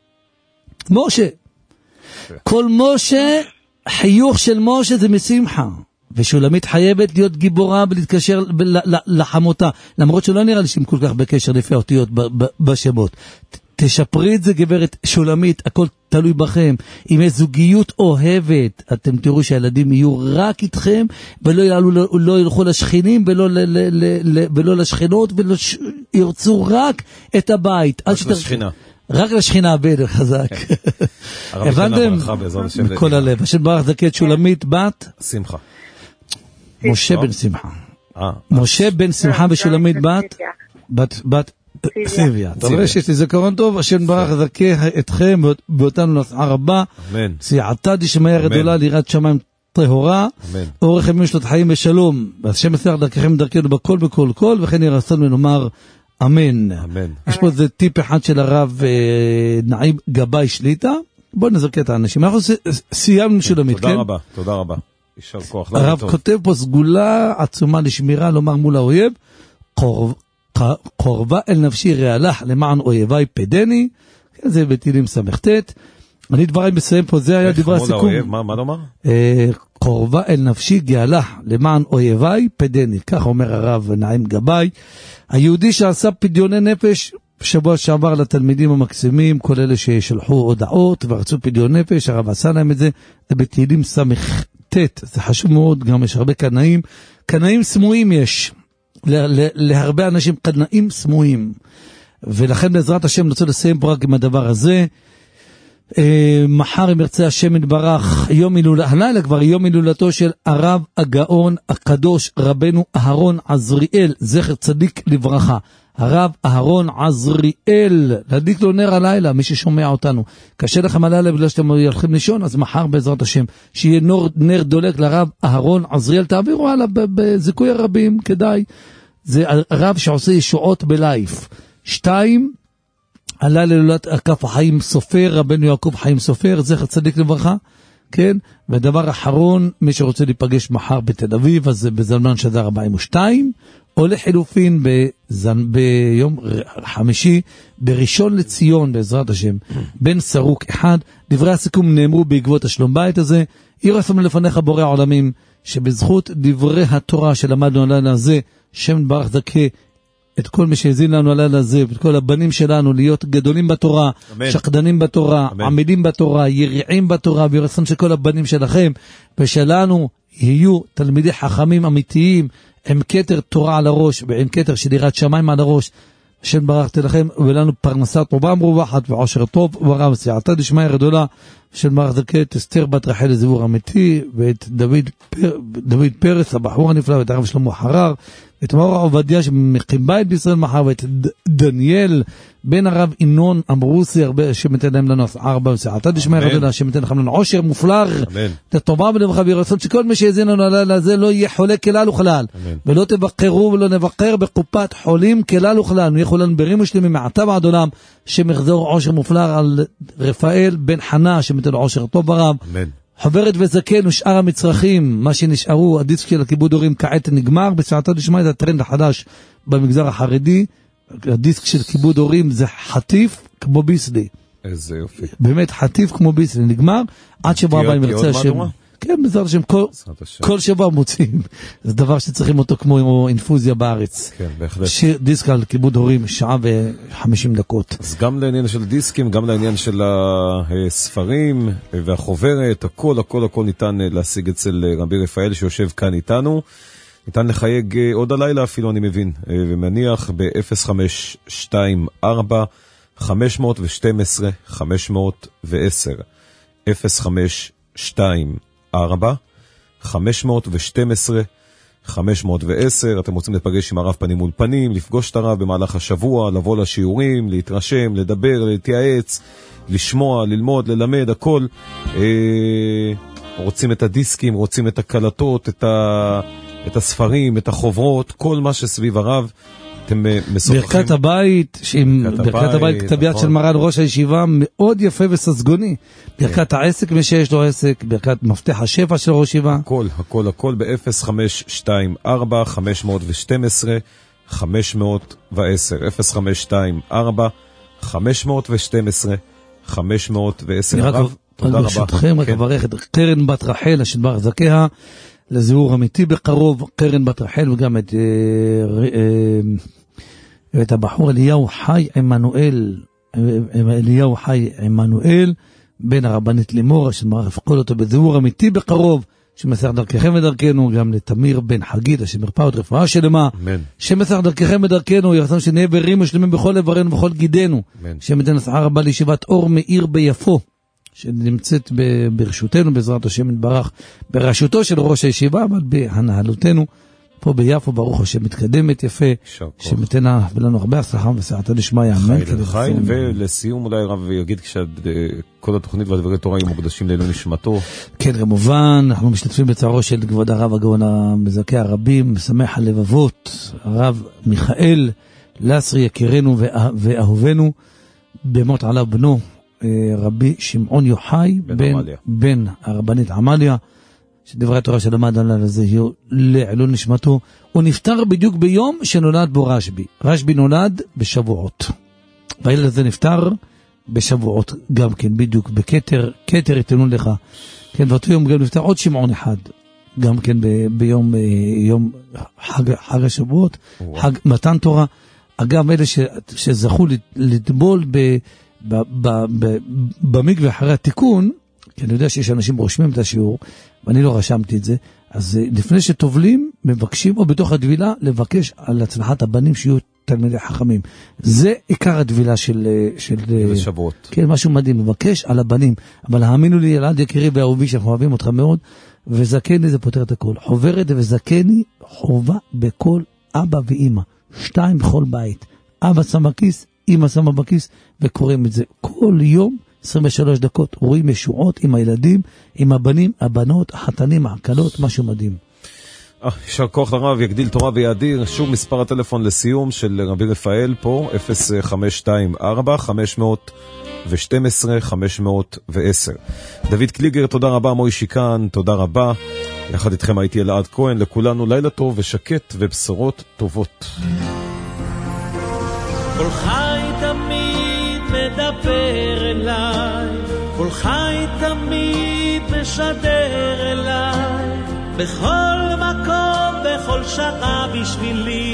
משה. כל משה, חיוך של משה זה משמחה, ושולמית חייבת להיות גיבורה ולהתקשר לחמותה, למרות שלא נראה לי שהם כל כך בקשר לפי האותיות בשמות. תשפרי את זה גברת שולמית, הכל תלוי בכם. אם יש זוגיות אוהבת, אתם תראו שהילדים יהיו רק איתכם, ולא יעלו, לא ילכו לשכנים, ולא, ל, ל, ל, ל, ולא לשכנות, ולא ש... ירצו רק את הבית. רק לשכינה. רק לשכינה הבן, חזק. הבנתם? מכל הלב. השם ברך זכית שולמית בת? שמחה. משה בן שמחה. משה בן שמחה ושולמית בת? בת סיביה. אתה רואה שיש לי זכרון טוב, השם ברך זכה אתכם ואותנו להצעה רבה. אמן. סייעתא דשמיא גדולה ליראת שמיים טהורה. אמן. אורך ימים ושנות חיים בשלום. והשם יצליח דרככם דרכנו בכל בכל כל, וכן יהי רצון ונאמר אמן. אמן. יש פה איזה טיפ אחד של הרב נעים גבאי שליטה. בואו נזרק את האנשים. אנחנו סיימנו שולמית, כן? תודה רבה, תודה רבה. יישר כוח. הרב כותב פה סגולה עצומה לשמירה, לומר מול האויב, קורבה אל נפשי רעלך למען אויביי פדני, זה בתהילים סמכתת. אני דבריי מסיים פה, זה היה דברי הסיכום. מה, מה נאמר? קורבה אל נפשי גאלה למען אויביי פדני, כך אומר הרב נעים גבאי. היהודי שעשה פדיוני נפש בשבוע שעבר לתלמידים המקסימים, כל אלה ששלחו הודעות ורצו פדיון נפש, הרב עשה להם את זה, זה בתהילים סמכתת, זה חשוב מאוד, גם יש הרבה קנאים, קנאים סמויים יש, להרבה אנשים קנאים סמויים, ולכן בעזרת השם נרצה לסיים פה רק עם הדבר הזה. מחר אם ירצה השם יתברך, יום הילולה, הלילה כבר יום הילולתו של הרב הגאון הקדוש רבנו אהרון עזריאל, זכר צדיק לברכה. הרב אהרון עזריאל, להדליק לו נר הלילה, מי ששומע אותנו. קשה לכם הלילה בגלל שאתם הולכים לישון, אז מחר בעזרת השם, שיהיה נור, נר דולק לרב אהרון עזריאל, תעבירו הלאה בזיכוי הרבים, כדאי. זה הרב שעושה ישועות בלייף. שתיים, עלה לילולת עקף החיים סופר, רבנו יעקב חיים סופר, זכר צדיק לברכה, כן? ודבר אחרון, מי שרוצה להיפגש מחר בתל אביב, אז בזמן שדר ארבעים ושתיים, או לחילופין בזן, ביום חמישי, בראשון לציון, בעזרת השם, בן סרוק אחד. דברי הסיכום נאמרו בעקבות השלום בית הזה. ירחם לפניך בורא העולמים, שבזכות דברי התורה שלמדנו הלילה הזה, שם ברך זכה את כל מי שהזין לנו הלילה הזה, ואת כל הבנים שלנו להיות גדולים בתורה, אמן. שקדנים בתורה, אמן. עמידים בתורה, יריעים בתורה, וירצון שכל הבנים שלכם ושלנו יהיו תלמידי חכמים אמיתיים, עם כתר תורה על הראש, ועם כתר של יראת שמיים על הראש. השם ברכתי לכם, ולנו פרנסה טובה מרווחת, ועושר טוב ורב, סייעתא דשמיא גדולה. השם ברך זכה את אסתר בת רחל לזיבור אמיתי, ואת דוד, פר, דוד פרס, הבחור הנפלא, ואת הרב שלמה חרר, את מאור עובדיה שמקים בית בישראל מחר, ואת דניאל בן הרב אינון אמרוסי, הרבה שמתן להם לנו ארבע וסעתא דשמיא גדולה, שמתן לכם לנו עושר מופלג, לטובה ולברכה וירצון, שכל מי שיזין לנו הלילה הזה לא יהיה חולה כלל וכלל, ולא תבקרו ולא נבקר בקופת חולים כלל וכלל, נהיה חולן ברים ושלמים מעתה ועד עולם, שמחזור עושר מופלג על רפאל בן חנה, שמתן עושר טוב ורב, חוברת וזקן ושאר המצרכים, מה שנשארו, הדיסק של הכיבוד הורים כעת נגמר, בסעתא דשמיא זה הטרנד החדש במגזר החרדי, הדיסק של כיבוד הורים זה חטיף כמו ביסלי. איזה יופי. באמת חטיף כמו ביסלי, נגמר, עד שבוע הבא אם ירצה השם. כן, בעזרת השם, כל, כל שבוע מוצאים. זה דבר שצריכים אותו כמו אינפוזיה בארץ. כן, בהחלט. דיסק על כיבוד הורים, שעה וחמישים דקות. אז גם לעניין של דיסקים, גם לעניין של הספרים והחוברת, הכל, הכל, הכל ניתן להשיג אצל רבי רפאל שיושב כאן איתנו. ניתן לחייג עוד הלילה אפילו, אני מבין, ומניח ב-אפס חמש שתיים ארבע חמש שתיים אפס חמש עשר אפס חמש שתיים ארבע חמש שתיים אפס חמש עשר. אתם רוצים לפגש עם הרב פנים מול פנים, לפגוש את הרב במהלך השבוע, לבוא לשיעורים, להתרשם, לדבר, להתייעץ, לשמוע, ללמוד, ללמד, הכל. אה, רוצים את הדיסקים, רוצים את הקלטות, את ה... את הספרים, את החוברות, כל מה שסביב הרב, אתם משוחחים. ברכת הבית, ברכת הבית, כתב יד של מרן ראש הישיבה, מאוד יפה וססגוני. ברכת העסק, מי שיש לו עסק, ברכת מפתח השפע של ראש הישיבה. הכל, הכל, הכל, ב-אפס חמש שתיים ארבע חמש שתיים אפס חמש עשר אפס חמש שתיים ארבע חמש שתיים אפס חמש עשר. הרב, תודה רבה. ברשותכם, רק אברך את קרן בת רחל, השם ברך זכיה, לזיהור אמיתי בקרוב, קרן בת רחל, וגם את, את הבחור אליהו חי עמנואל, אליהו חי עמנואל, בן הרבנית לימור, שמפקוד אותו בזיהור אמיתי בקרוב, שמסך דרככם ודרכנו, גם לתמיר בן חגית, שמרפא עוד רפואה שלמה, שמסך דרככם ודרכנו, ירצון שנהיה בריאים ושלמים בכל איברנו ובכל גידנו, שמתן השכר רבה לישיבת אור מאיר ביפו, שנמצאת ברשותנו, בעזרת השם יתברך, בראשותו של ראש הישיבה, אבל בהנהלותנו, פה ביפו, ברוך השם, מתקדמת יפה, שמתנה לנו הרבה הצלחה וסייעתא דשמיא, אמן. חי, ולסיום אולי רב יגיד, כשכל התוכנית והדברי תורה יהיו מוקדשים לעילוי נשמתו. כן, כמובן, אנחנו משתתפים בצערו של כבוד הרב הגאון המזכה הרבים, משמח הלבבות, הרב מיכאל לסרי, יקירנו ואהובנו, במות עליו בנו, רבי שמעון יוחאי, בן, בן הרבנית עמליה, שדברי התורה שלמד עליו הזה יהיו לעילוי נשמתו. הוא נפטר בדיוק ביום שנולד בו רשב"י. רשב"י נולד בשבועות. והילד הזה נפטר בשבועות גם כן, בדיוק בכתר, כתר יתנו לך. כן, ואותו יום גם נפטר עוד שמעון אחד. גם כן ב- ביום יום חג, חג השבועות, חג מתן תורה. אגב, אלה ש, שזכו לטבול ב, ב, ב, ב, במקווה אחרי התיקון, כי אני יודע שיש אנשים רושמים את השיעור, ואני לא רשמתי את זה, אז לפני שטובלים, מבקשים, או בתוך הדבילה, לבקש על הצלחת הבנים שיהיו תלמידי חכמים. זה עיקר הדבילה של... של שבועות. כן, משהו מדהים, מבקש על הבנים. אבל האמינו לי, ילד יקירי ואהובי, שאנחנו אוהבים אותך מאוד, וזקני זה פותר את הכל. חוברת וזקני חובה בכל אבא ואמא. שתיים בכל בית. אבא שם בכיס, אמא שמה בכיס, וקוראים את זה כל יום, עשרים ושלוש דקות, רואים ישועות עם הילדים, עם הבנים, הבנות, החתנים, העקלות, משהו מדהים. יישר כוח לרב, יגדיל תורה ויאדיר. שוב מספר הטלפון לסיום של רבי רפאל פה, אפס חמש שתיים ארבע חמש שתים עשרה חמש עשר. דוד קליגר, תודה רבה. מוישי כאן, תודה רבה. יחד איתכם הייתי אלעד כהן. לכולנו לילה טוב ושקט ובשורות טובות. כל חי תמיד מדבר אליי, כל חי תמיד משדר אליי, בכל מקום, בכל שעה בשבילי